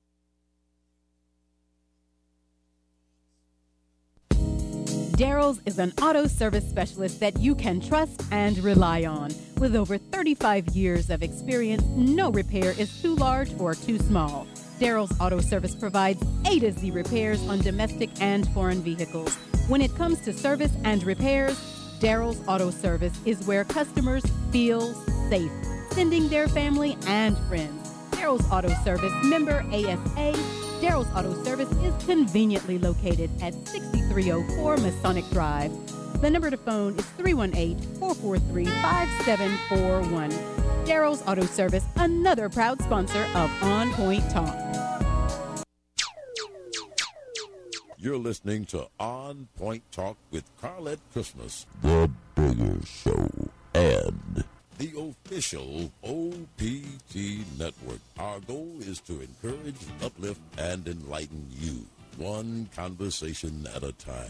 Daryl's is an auto service specialist that you can trust and rely on. With over thirty-five years of experience, no repair is too large or too small. Daryl's Auto Service provides A to Z repairs on domestic and foreign vehicles. When it comes to service and repairs, Daryl's Auto Service is where customers feel safe, sending their family and friends. Daryl's Auto Service, member A S A. Daryl's Auto Service is conveniently located at sixty-three oh four Masonic Drive. The number to phone is three one eight, four four three, five seven four one. Daryl's Auto Service, another proud sponsor of On Point Talk. You're listening to On Point Talk with Carlette Christmas, the Bigger Show, and the official O P T Network. Our goal is to encourage, uplift, and enlighten you, one conversation at a time.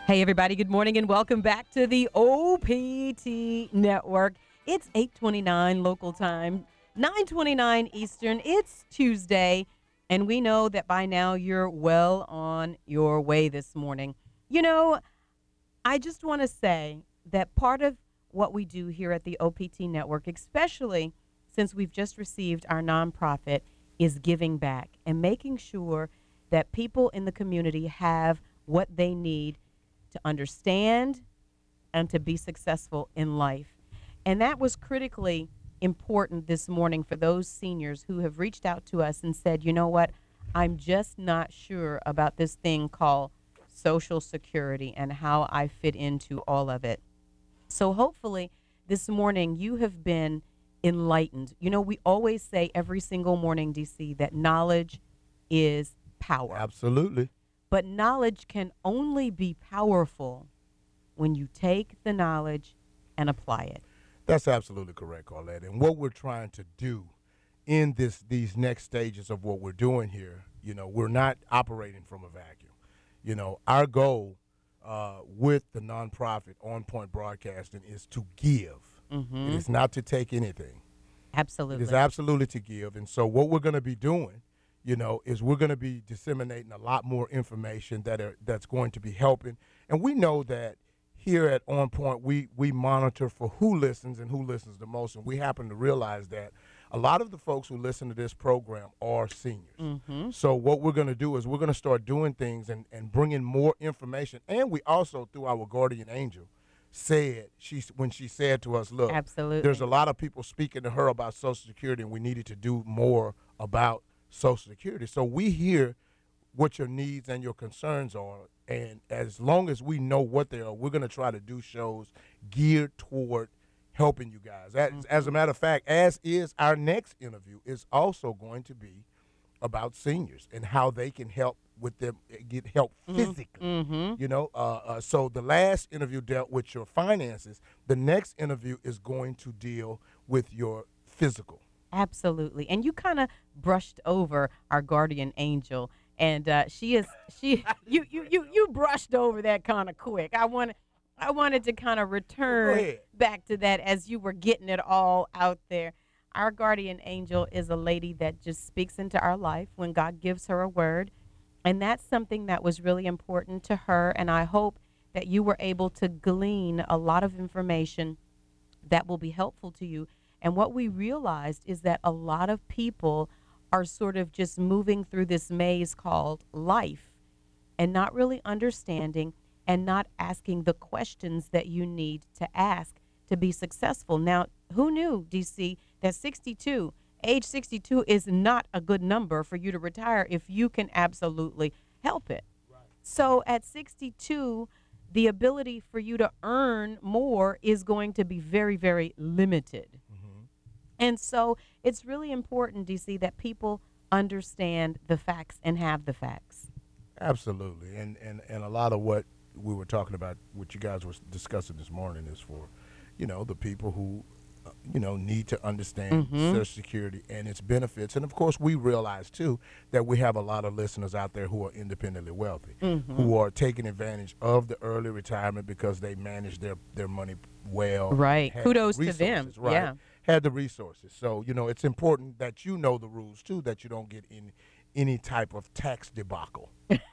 Hey, everybody. Good morning and welcome back to the O P T Network. It's eight twenty-nine local time, nine twenty-nine Eastern. It's Tuesday, and we know that by now you're well on your way this morning. You know, I just want to say that part of what we do here at the O P T Network, especially since we've just received our nonprofit, is giving back and making sure that people in the community have what they need to understand and to be successful in life. And that was critically important this morning for those seniors who have reached out to us and said, you know what, I'm just not sure about this thing called Social Security and how I fit into all of it. So hopefully this morning you have been enlightened. You know, we always say every single morning, D C, that knowledge is power. Absolutely. But knowledge can only be powerful when you take the knowledge and apply it. That's absolutely correct, Carlette. And what we're trying to do in this these next stages of what we're doing here, you know, we're not operating from a vacuum. You know, our goal uh, with the nonprofit On Point Broadcasting is to give. Mm-hmm. It is not to take anything. Absolutely. It is absolutely to give. And so what we're going to be doing, you know, is we're going to be disseminating a lot more information that are that's going to be helping. And we know that here at On Point, we we monitor for who listens and who listens the most. And we happen to realize that a lot of the folks who listen to this program are seniors. Mm-hmm. So what we're going to do is we're going to start doing things and, and bringing more information. And we also, through our guardian angel, said she when she said to us, look, Absolutely. there's a lot of people speaking to her about Social Security, and we needed to do more about Social Security. So we hear what your needs and your concerns are, and as long as we know what they are, we're going to try to do shows geared toward helping you guys. As, mm-hmm. as a matter of fact, as is our next interview, is also going to be about seniors and how they can help with them get help physically. Mm-hmm. You know, uh, uh, so the last interview dealt with your finances. The next interview is going to deal with your physical. Absolutely. And you kind of brushed over our guardian angel, and uh, she is she you you you you brushed over that kind of quick. I wanted I wanted to kind of return back to that as you were getting it all out there. Our guardian angel is a lady that just speaks into our life when God gives her a word, and that's something that was really important to her, and I hope that you were able to glean a lot of information that will be helpful to you. And what we realized is that a lot of people are sort of just moving through this maze called life and not really understanding and not asking the questions that you need to ask to be successful. Now, who knew, D C, that sixty-two, age sixty-two is not a good number for you to retire if you can absolutely help it. Right. So at sixty-two, the ability for you to earn more is going to be very, very limited. And so it's really important, D C, that people understand the facts and have the facts. Absolutely. And, and, and a lot of what we were talking about, what you guys were discussing this morning, is for, you know, the people who, uh, you know, need to understand Mm-hmm. Social Security and its benefits. And, of course, we realize, too, that we have a lot of listeners out there who are independently wealthy, Mhm. who are taking advantage of the early retirement because they manage their, their money well. Right. had Kudos to resources, them. Right. Yeah. Had the resources. So, you know, it's important that you know the rules, too, that you don't get in any type of tax debacle.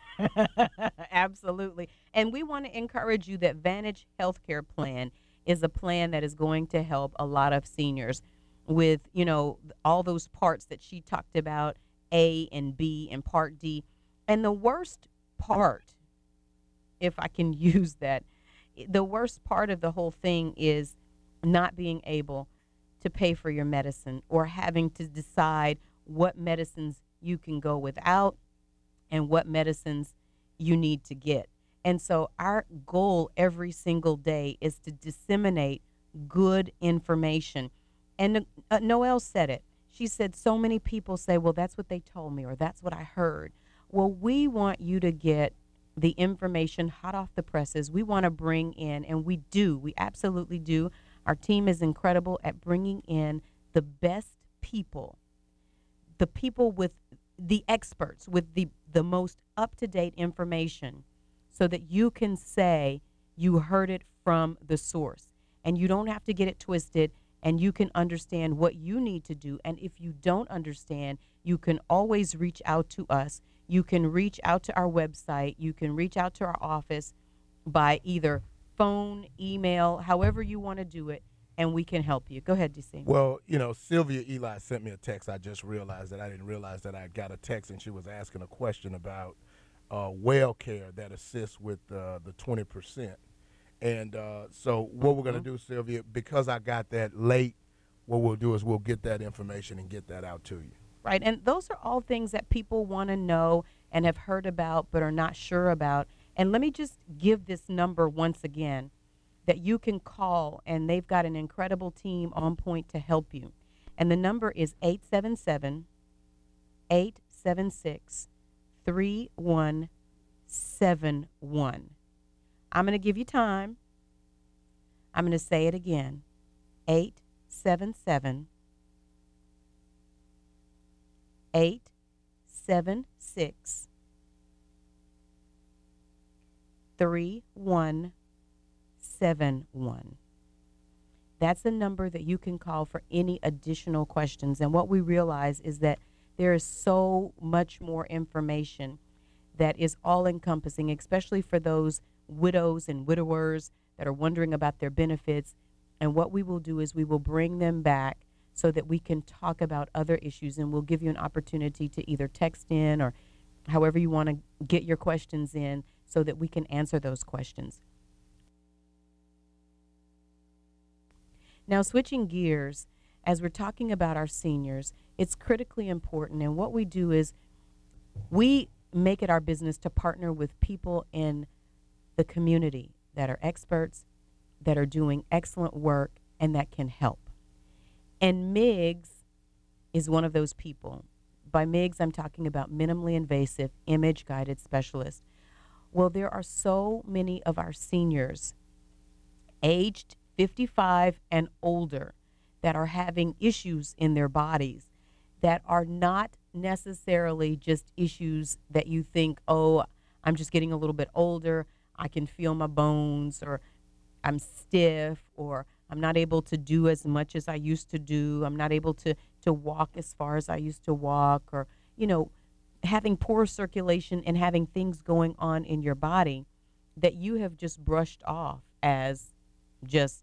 Absolutely. And we want to encourage you that Vantage Healthcare Plan is a plan that is going to help a lot of seniors with, you know, all those parts that she talked about, A and B and Part D. And the worst part, if I can use that, the worst part of the whole thing is not being able to pay for your medicine or having to decide what medicines you can go without and what medicines you need to get. And so our goal every single day is to disseminate good information. And uh, Noelle said it. She said, so many people say, well, that's what they told me or that's what I heard. Well, we want you to get the information hot off the presses. We want to bring in, and we do, we absolutely do. Our team is incredible at bringing in the best people, the people with the experts, with the, the most up-to-date information so that you can say you heard it from the source. And you don't have to get it twisted, and you can understand what you need to do. And if you don't understand, you can always reach out to us. You can reach out to our website. You can reach out to our office by either phone, email, however you want to do it, and we can help you. Go ahead, D C. Well, you know, Sylvia Eli sent me a text. I just realized that I didn't realize that I got a text, and she was asking a question about uh, well care that assists with uh, the twenty percent. And uh, so what we're going to do, Sylvia, because I got that late, what we'll do is we'll get that information and get that out to you. Right, and those are all things that people want to know and have heard about but are not sure about. And let me just give this number once again that you can call, and they've got an incredible team on point to help you. And the number is eight seven seven, eight seven six, three one seven one. I'm going to give you time. I'm going to say it again. eight seven seven, eight seven six, three one seven one. That's the number that you can call for any additional questions. And what we realize is that there is so much more information that is all-encompassing, especially for those widows and widowers that are wondering about their benefits. And what we will do is we will bring them back so that we can talk about other issues, and we'll give you an opportunity to either text in or however you want to get your questions in so that we can answer those questions. Now, switching gears, as we're talking about our seniors, it's critically important, and what we do is we make it our business to partner with people in the community that are experts, that are doing excellent work, and that can help. And M I G S is one of those people. By M I G S, I'm talking about minimally invasive image-guided specialists. Well, there are so many of our seniors aged fifty-five and older that are having issues in their bodies that are not necessarily just issues that you think, oh, I'm just getting a little bit older, I can feel my bones, or I'm stiff, or I'm not able to do as much as I used to do, I'm not able to, to walk as far as I used to walk, or, you know, having poor circulation and having things going on in your body that you have just brushed off as just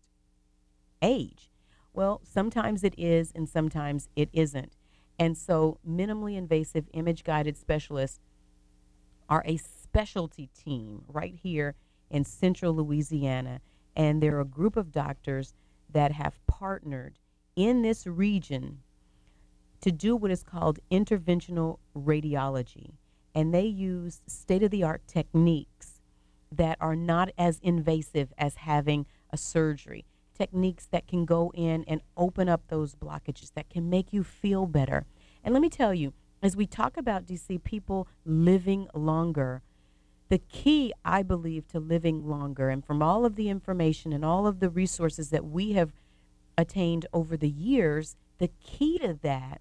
age. Well, sometimes it is and sometimes it isn't. And so minimally invasive image-guided specialists are a specialty team right here in central Louisiana, and they're a group of doctors that have partnered in this region to do what is called interventional radiology. And they use state-of-the-art techniques that are not as invasive as having a surgery, techniques that can go in and open up those blockages, that can make you feel better. And let me tell you, as we talk about, D C, people living longer, the key, I believe, to living longer, and from all of the information and all of the resources that we have attained over the years, the key to that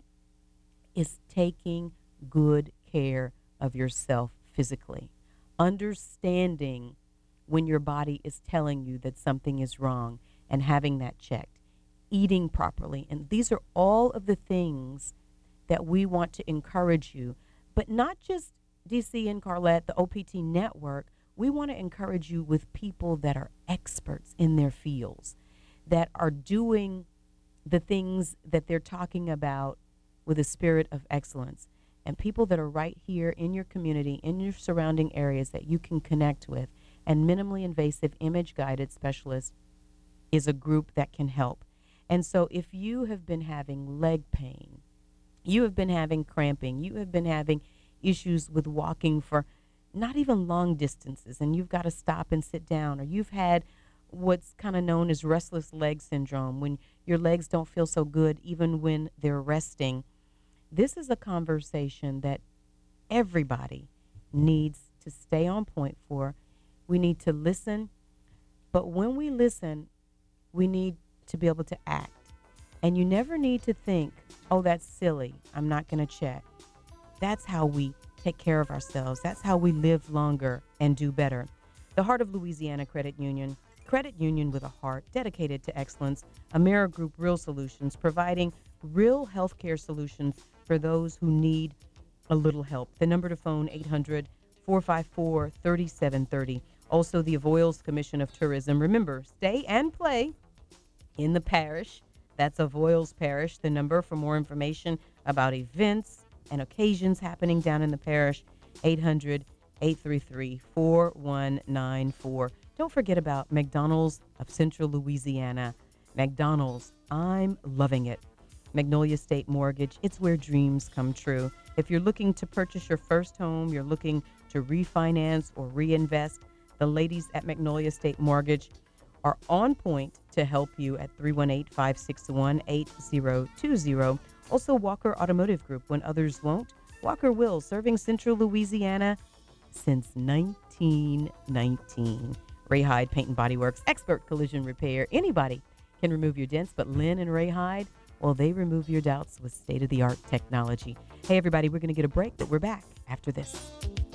is taking good care of yourself physically, understanding when your body is telling you that something is wrong and having that checked, eating properly. And these are all of the things that we want to encourage you, but not just D C and Carlette, the O P T network. We want to encourage you with people that are experts in their fields, that are doing the things that they're talking about with a spirit of excellence, and people that are right here in your community, in your surrounding areas that you can connect with. And minimally invasive image-guided specialists is a group that can help. And so if you have been having leg pain, you have been having cramping, you have been having issues with walking for not even long distances, and you've got to stop and sit down, or you've had what's kind of known as restless leg syndrome, when your legs don't feel so good even when they're resting, this is a conversation that everybody needs to stay on point for. We need to listen, but when we listen, we need to be able to act. And you never need to think, oh, that's silly, I'm not going to check. That's how we take care of ourselves. That's how we live longer and do better. The Heart of Louisiana Credit Union. Credit union with a heart dedicated to excellence. Amerigroup Real Solutions, providing real healthcare solutions for those who need a little help. The number to phone, eight hundred, four five four, three seven three zero. Also, the Avoyelles Commission of Tourism. Remember, stay and play in the parish. That's Avoyelles Parish. The number for more information about events and occasions happening down in the parish, eight hundred, eight three three, four one nine four. Don't forget about McDonald's of Central Louisiana. McDonald's, I'm loving it. Magnolia State Mortgage, it's where dreams come true. If you're looking to purchase your first home, you're looking to refinance or reinvest, the ladies at Magnolia State Mortgage are on point to help you at three one eight, five six one, eight zero two zero. Also, Walker Automotive Group, when others won't, Walker will, serving Central Louisiana since nineteen nineteen. Ray Hyde Paint and Body Works, expert collision repair. Anybody can remove your dents, but Lynn and Ray Hyde, well, they remove your doubts with state-of-the-art technology. Hey, everybody, we're going to get a break, but we're back after this.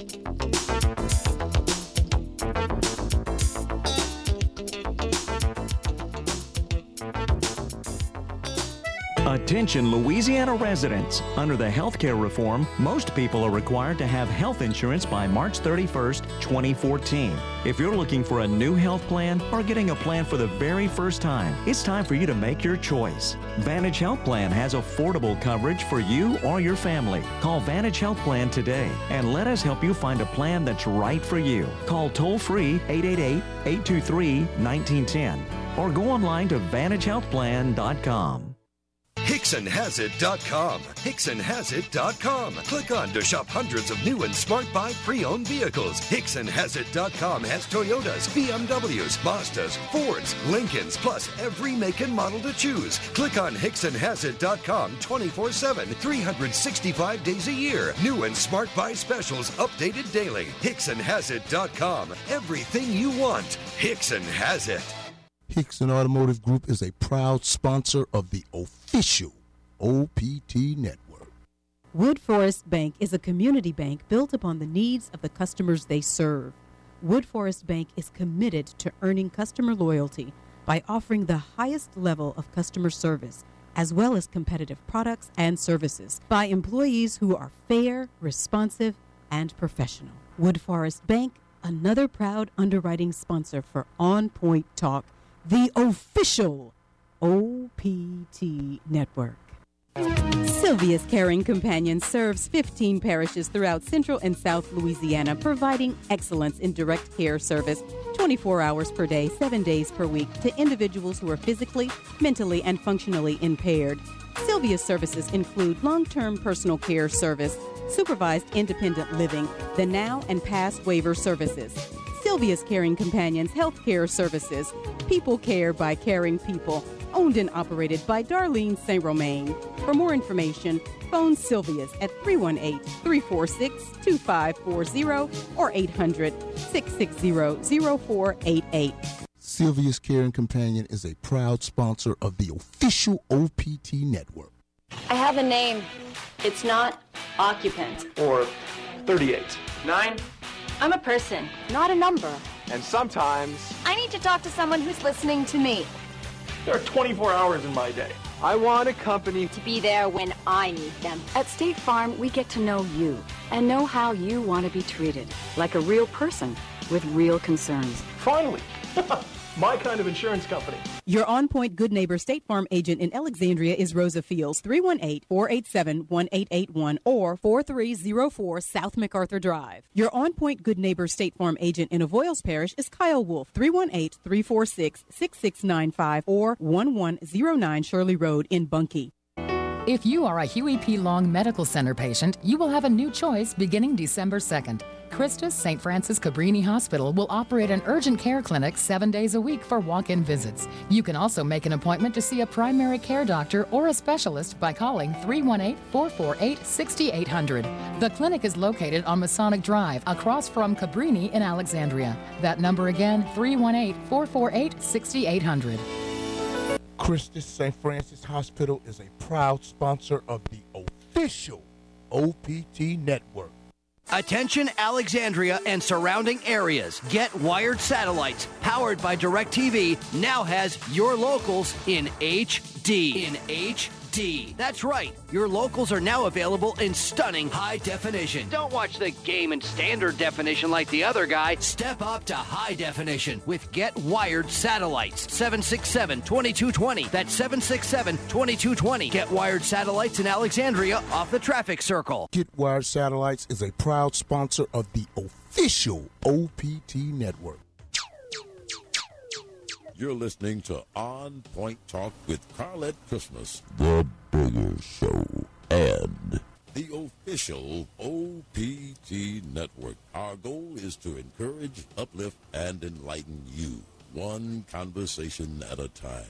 Attention Louisiana residents. Under the healthcare reform, most people are required to have health insurance by March thirty-first, twenty fourteen. If you're looking for a new health plan or getting a plan for the very first time, it's time for you to make your choice. Vantage Health Plan has affordable coverage for you or your family. Call Vantage Health Plan today and let us help you find a plan that's right for you. Call toll-free eight eight eight, eight two three, one nine one zero or go online to vantage health plan dot com. Hickson Has It dot com. Hickson Has It dot com. Click on to shop hundreds of new and smart buy pre-owned vehicles. Hickson Has It dot com has Toyotas, B M Ws, Mazdas, Fords, Lincolns, plus every make and model to choose. Click on Hickson Has It dot com twenty-four seven, three hundred sixty-five days a year. New and smart buy specials updated daily. Hickson Has It dot com. Everything you want. Hickson has it. Hickson Automotive Group is a proud sponsor of the official O P T Network. Wood Forest Bank is a community bank built upon the needs of the customers they serve. Wood Forest Bank is committed to earning customer loyalty by offering the highest level of customer service, as well as competitive products and services, by employees who are fair, responsive, and professional. Wood Forest Bank, another proud underwriting sponsor for On Point Talk, the official O P T Network. Sylvia's Caring Companion serves fifteen parishes throughout Central and South Louisiana, providing excellence in direct care service twenty-four hours per day, seven days per week to individuals who are physically, mentally, and functionally impaired. Sylvia's services include long-term personal care service, supervised independent living, the now and past waiver services. Sylvia's Caring Companions Healthcare Services, people care by caring people, owned and operated by Darlene Saint Romain. For more information, phone Sylvia's at three one eight, three four six, two five four zero or eight hundred, six six zero, zero four eight eight. Sylvia's Caring Companion is a proud sponsor of the official O P T Network. I have a name. It's not occupant. Or thirty-eight. Nine. I'm a person, not a number. And sometimes I need to talk to someone who's listening to me. there are twenty-four hours in my day. I want a company To be there when I need them. At State Farm, we get to know you and know how you want to be treated, like a real person with real concerns. Finally, my kind of insurance company. Your On Point Good Neighbor State Farm agent in Alexandria is Rosa Fields, three one eight, four eight seven, one eight eight one or four three zero four South MacArthur Drive. Your On Point Good Neighbor State Farm agent in Avoyelles Parish is Kyle Wolf, three one eight, three four six, six six nine five or one one zero nine Shirley Road in Bunkie. If you are a Huey P. Long Medical Center patient, you will have a new choice beginning December second. Christus Saint Francis Cabrini Hospital will operate an urgent care clinic seven days a week for walk-in visits. You can also make an appointment to see a primary care doctor or a specialist by calling three one eight, four four eight, six eight zero zero. The clinic is located on Masonic Drive, across from Cabrini in Alexandria. That number again, three one eight, four four eight, six eight zero zero. Christus Saint Francis Hospital is a proud sponsor of the official O P T Network. Attention Alexandria and surrounding areas. Get Wired Satellites, powered by DirecTV, now has your locals in H D. In H D. That's right. Your locals are now available in stunning high definition. Don't watch the game in standard definition like the other guy. Step up to high definition with Get Wired Satellites. seven six seven, two two two zero. That's seven six seven, two two two zero. Get Wired Satellites in Alexandria off the traffic circle. Get Wired Satellites is a proud sponsor of the official O P T network. You're listening to On Point Talk with Carlette Christmas, The Bigger Show, and the official O P T network. Our goal is to encourage, uplift, and enlighten you, one conversation at a time.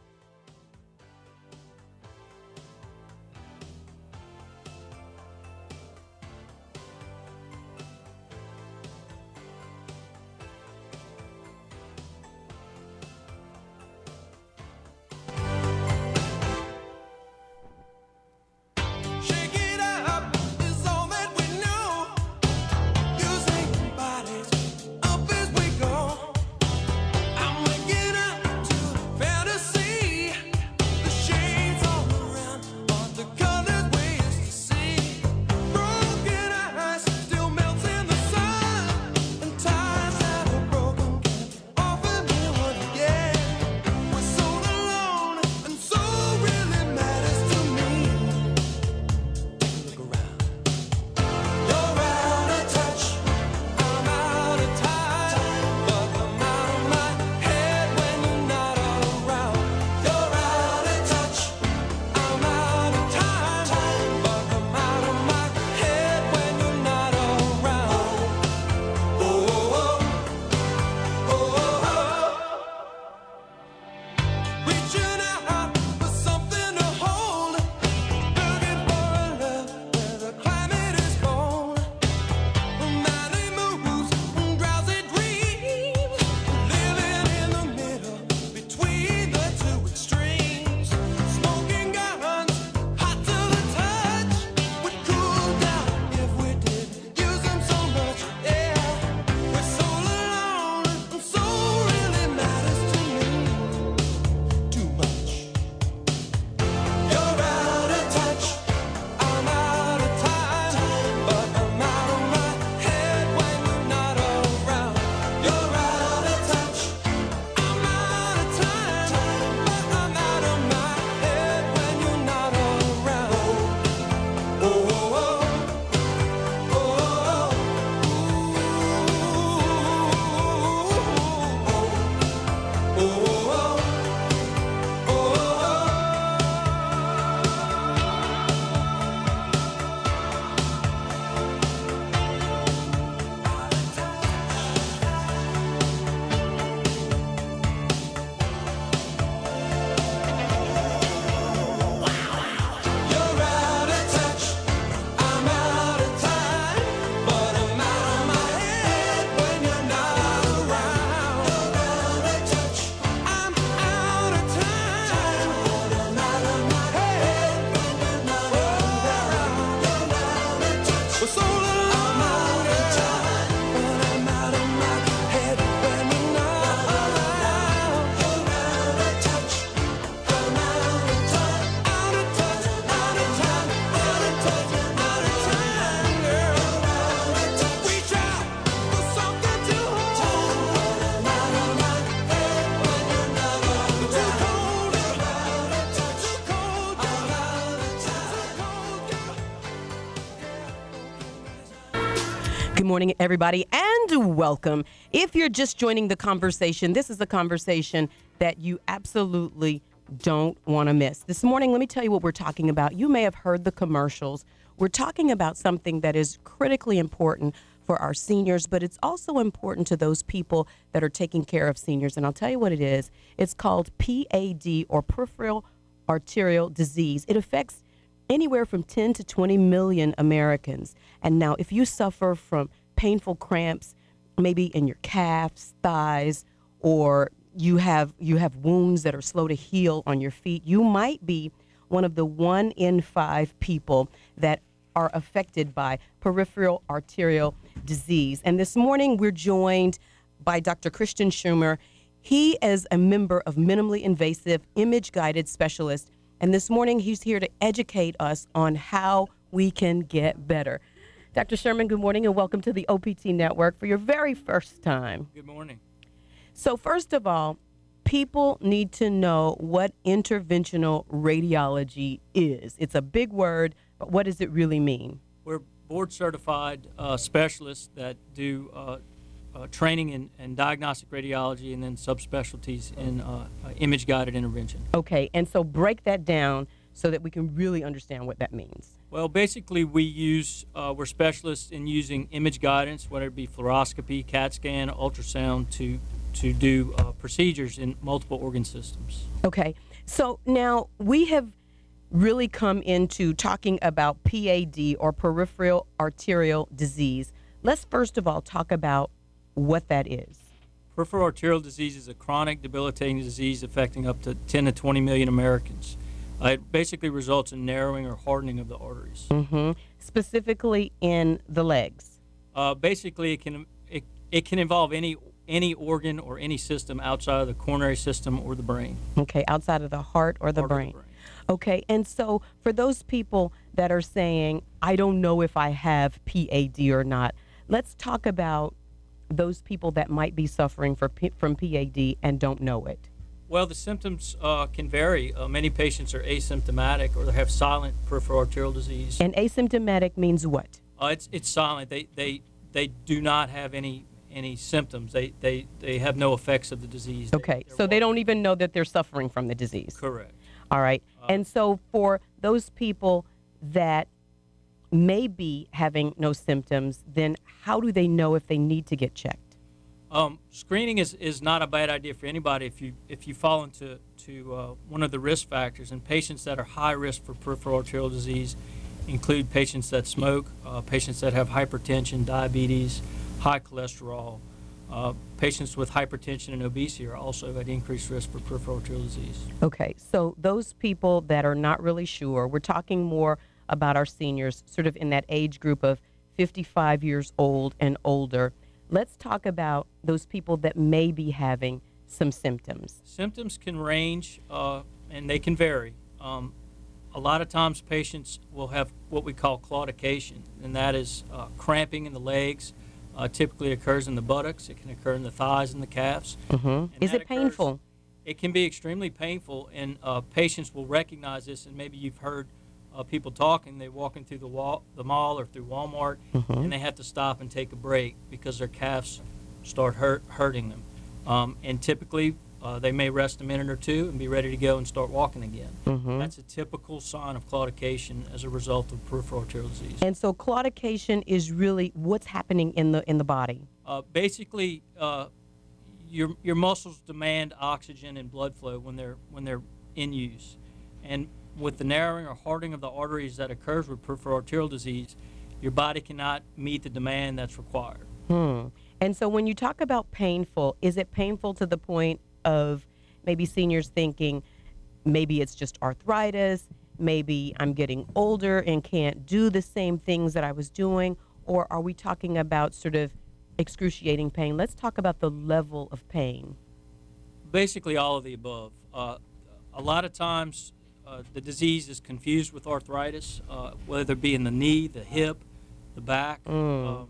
Good morning, everybody, and welcome. If you're just joining the conversation, this is a conversation that you absolutely don't want to miss. This morning, let me tell you what we're talking about. You may have heard the commercials. We're talking about something that is critically important for our seniors, but it's also important to those people that are taking care of seniors. And I'll tell you what it is. It's called P A D, or peripheral arterial disease. It affects anywhere from ten to twenty million Americans. And now, if you suffer from painful cramps, maybe in your calves, thighs, or you have you have wounds that are slow to heal on your feet, you might be one of the one in five people that are affected by peripheral arterial disease. And this morning we're joined by Doctor Christian Schumer. He is a member of minimally invasive image-guided specialist. And this morning he's here to educate us on how we can get better. Doctor Sherman, good morning and welcome to the O P T Network for your very first time. Good morning. So first of all, people need to know what interventional radiology is. It's a big word, but what does it really mean? We're board-certified uh, specialists that do uh, uh, training in, in diagnostic radiology and then subspecialties in uh, uh, image-guided intervention. Okay, and so break that down so that we can really understand what that means. Well, basically, we use, uh, we're specialists in using image guidance, whether it be fluoroscopy, CAT scan, ultrasound, to to do uh, procedures in multiple organ systems. Okay, so now we have really come into talking about P A D, or peripheral arterial disease. Let's first of all talk about what that is. Peripheral arterial disease is a chronic, debilitating disease affecting up to ten to twenty million Americans. Uh, it basically results in narrowing or hardening of the arteries. Mm-hmm. Specifically in the legs. Uh, basically, it can it, it can involve any any organ or any system outside of the coronary system or the brain. Okay, outside of the heart or the, heart brain. Or the brain. Okay, and so for those people that are saying, I don't know if I have P A D or not, let's talk about those people that might be suffering for, from P A D and don't know it. Well, the symptoms uh, can vary. Uh, many patients are asymptomatic or they have silent peripheral arterial disease. And asymptomatic means what? Uh, it's it's silent. They they they do not have any any symptoms. They they, they have no effects of the disease. Okay, they, so walking. They don't even know that they're suffering from the disease. Correct. All right. Uh, and so for those people that may be having no symptoms, then how do they know if they need to get checked? Um, screening is, is not a bad idea for anybody if you if you fall into to uh, one of the risk factors. And patients that are high risk for peripheral arterial disease include patients that smoke, uh, patients that have hypertension, diabetes, high cholesterol. Uh, patients with hypertension and obesity are also at increased risk for peripheral arterial disease. Okay, so those people that are not really sure, we're talking more about our seniors, sort of in that age group of fifty-five years old and older. Let's talk about those people that may be having some symptoms. Symptoms can range uh, and they can vary. Um, a lot of times patients will have what we call claudication, and that is uh, cramping in the legs. Uh, typically occurs in the buttocks. It can occur in the thighs and the calves. Mm-hmm. Is it occurs, painful? It can be extremely painful, and uh, patients will recognize this, and maybe you've heard Uh, people talking, they're walking through the wall, the mall or through Walmart, mm-hmm. and they have to stop and take a break because their calves start hurt, hurting them. Um, and typically, uh, they may rest a minute or two and be ready to go and start walking again. Mm-hmm. That's a typical sign of claudication as a result of peripheral arterial disease. And so claudication is really what's happening in the in the body. Uh, basically, uh, your your muscles demand oxygen and blood flow when they're when they're in use, and with the narrowing or hardening of the arteries that occurs with peripheral arterial disease, your body cannot meet the demand that's required. Hmm. And so when you talk about painful, is it painful to the point of maybe seniors thinking maybe it's just arthritis, maybe I'm getting older and can't do the same things that I was doing, or are we talking about sort of excruciating pain? Let's talk about the level of pain. Basically all of the above. Uh, a lot of times Uh, the disease is confused with arthritis, uh, whether it be in the knee, the hip, the back. Mm. Um,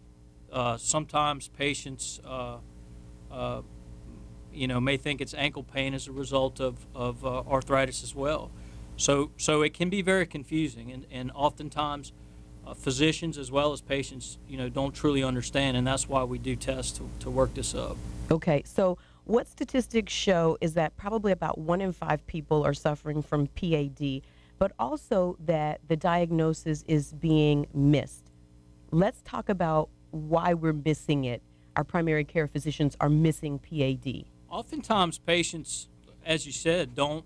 uh, sometimes patients, uh, uh, you know, may think it's ankle pain as a result of, of uh, arthritis as well. So, so it can be very confusing, and, and oftentimes uh, physicians as well as patients, you know, don't truly understand, and that's why we do tests to, to work this up. Okay, so what statistics show is that probably about one in five people are suffering from P A D, but also that the diagnosis is being missed. Let's talk about why we're missing it. Our primary care physicians are missing P A D. Oftentimes patients, as you said, don't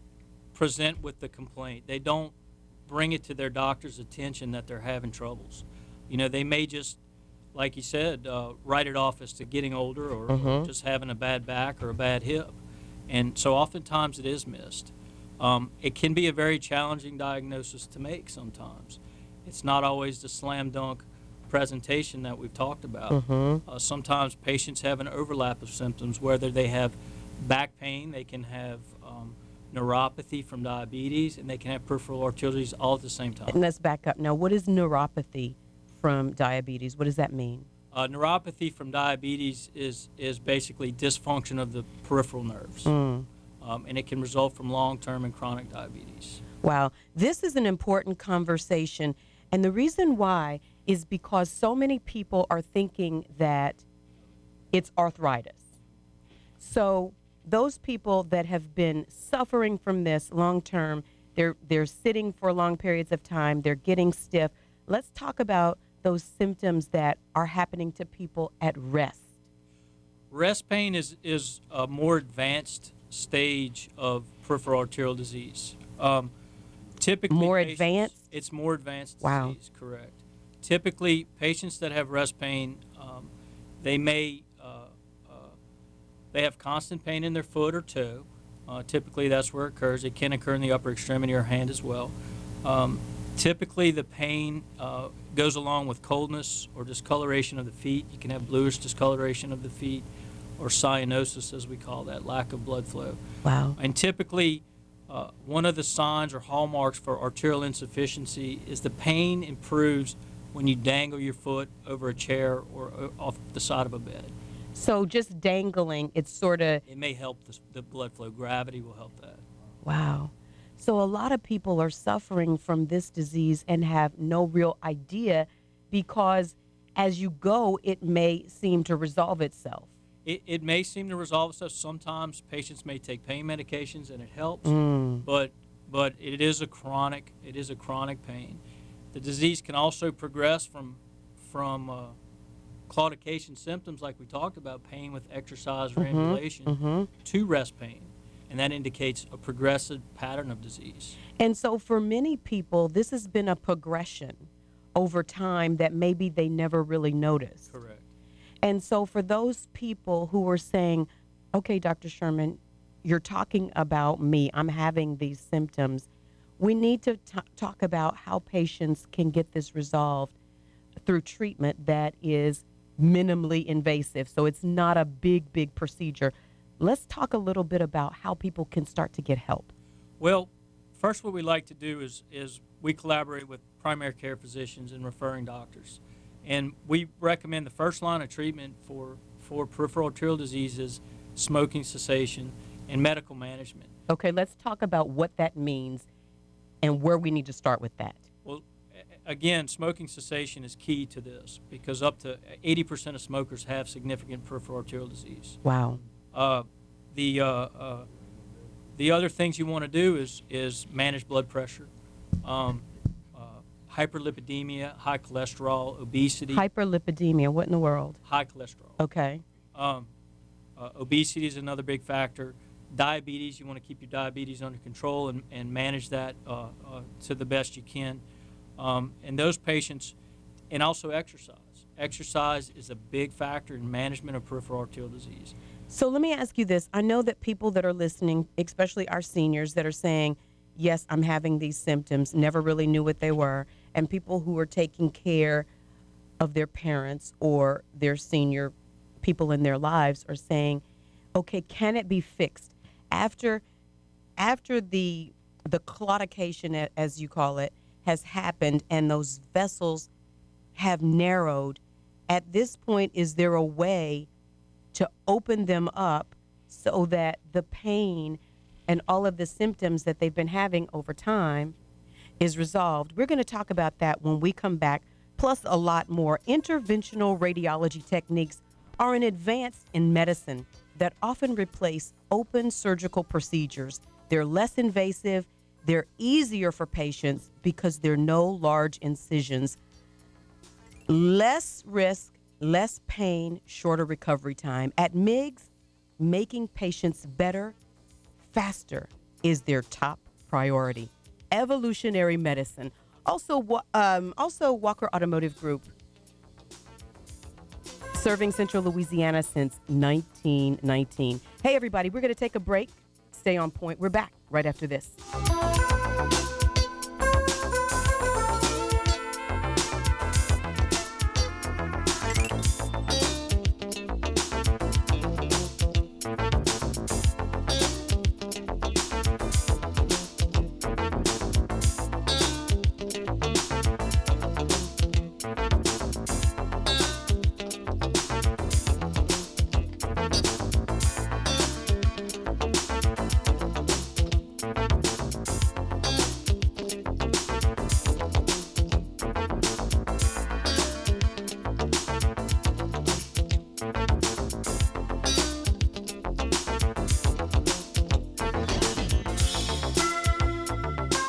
present with the complaint. They don't bring it to their doctor's attention that they're having troubles. You know, they may just, like you said, uh, write it off as to getting older or, mm-hmm. or just having a bad back or a bad hip. And so oftentimes it is missed. Um, it can be a very challenging diagnosis to make sometimes. it's not always the slam dunk presentation that we've talked about. Mm-hmm. Uh, sometimes patients have an overlap of symptoms, whether they have back pain, they can have um, neuropathy from diabetes, and they can have peripheral arterial disease all at the same time. And let's back up now. What is neuropathy from diabetes? What does that mean? Uh, neuropathy from diabetes is, is basically dysfunction of the peripheral nerves, Mm. um, and it can result from long-term and chronic diabetes. Wow. This is an important conversation, and the reason why is because so many people are thinking that it's arthritis. So those people that have been suffering from this long-term, they're, they're sitting for long periods of time, they're getting stiff. Let's talk about those symptoms that are happening to people at rest. Rest pain is, is a more advanced stage of peripheral arterial disease. Um, typically, More patients- advanced? It's more advanced Wow. disease, correct. Typically, patients that have rest pain, um, they may uh, uh, they have constant pain in their foot or toe. Uh, typically, that's where it occurs. It can occur in the upper extremity or hand as well. Um, typically, the pain uh, goes along with coldness or discoloration of the feet. You can have bluish discoloration of the feet, or cyanosis, as we call that, lack of blood flow. Wow. And typically, uh, one of the signs or hallmarks for arterial insufficiency is the pain improves when you dangle your foot over a chair or o- off the side of a bed. So just dangling, it's sort of, It may help the, the blood flow. Gravity will help that. wow. So a lot of people are suffering from this disease and have no real idea because as you go, it may seem to resolve itself. It, it may seem to resolve itself. Sometimes patients may take pain medications and it helps, Mm. but but it is a chronic it is a chronic pain. The disease can also progress from from uh, claudication symptoms like we talked about, pain with exercise or Mhm, ambulation, mhm. to rest pain, and that indicates a progressive pattern of disease. And so for many people, this has been a progression over time that maybe they never really noticed. Correct. And so for those people who are saying, okay, Doctor Sherman, you're talking about me, I'm having these symptoms, we need to t- talk about how patients can get this resolved through treatment that is minimally invasive. So it's not a big, big procedure. Let's talk a little bit about how people can start to get help. Well, first what we like to do is is we collaborate with primary care physicians and referring doctors. And we recommend the first line of treatment for, for peripheral arterial diseases, smoking cessation, and medical management. Okay, let's talk about what that means and where we need to start with that. Well, a- again, smoking cessation is key to this because up to eighty percent of smokers have significant peripheral arterial disease. Wow. Uh, the, uh, uh, the other things you want to do is, is manage blood pressure. Um, hyperlipidemia, high cholesterol, obesity. Hyperlipidemia, what in the world? High cholesterol. Okay. Um, uh, obesity is another big factor. Diabetes, you want to keep your diabetes under control and, and manage that uh, uh, to the best you can. Um, and those patients, and also exercise. Exercise is a big factor in management of peripheral arterial disease. So let me ask you this. I know that people that are listening, especially our seniors that are saying, yes, I'm having these symptoms, never really knew what they were, and people who are taking care of their parents or their senior people in their lives are saying, okay, can it be fixed? After after the the claudication, as you call it, has happened and those vessels have narrowed, at this point, is there a way to open them up so that the pain and all of the symptoms that they've been having over time is resolved? We're going to talk about that when we come back, plus a lot more. Interventional radiology techniques are an advance in medicine that often replace open surgical procedures. They're less invasive, they're easier for patients because there are no large incisions. Less risk, less pain, shorter recovery time. At M I G S, making patients better faster is their top priority. Evolutionary medicine. Also, um, also Walker Automotive Group, serving Central Louisiana since nineteen nineteen. Hey, everybody, we're going to take a break. Stay on point. We're back right after this.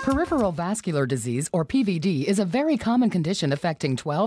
Peripheral vascular disease, or P V D, is a very common condition affecting twelve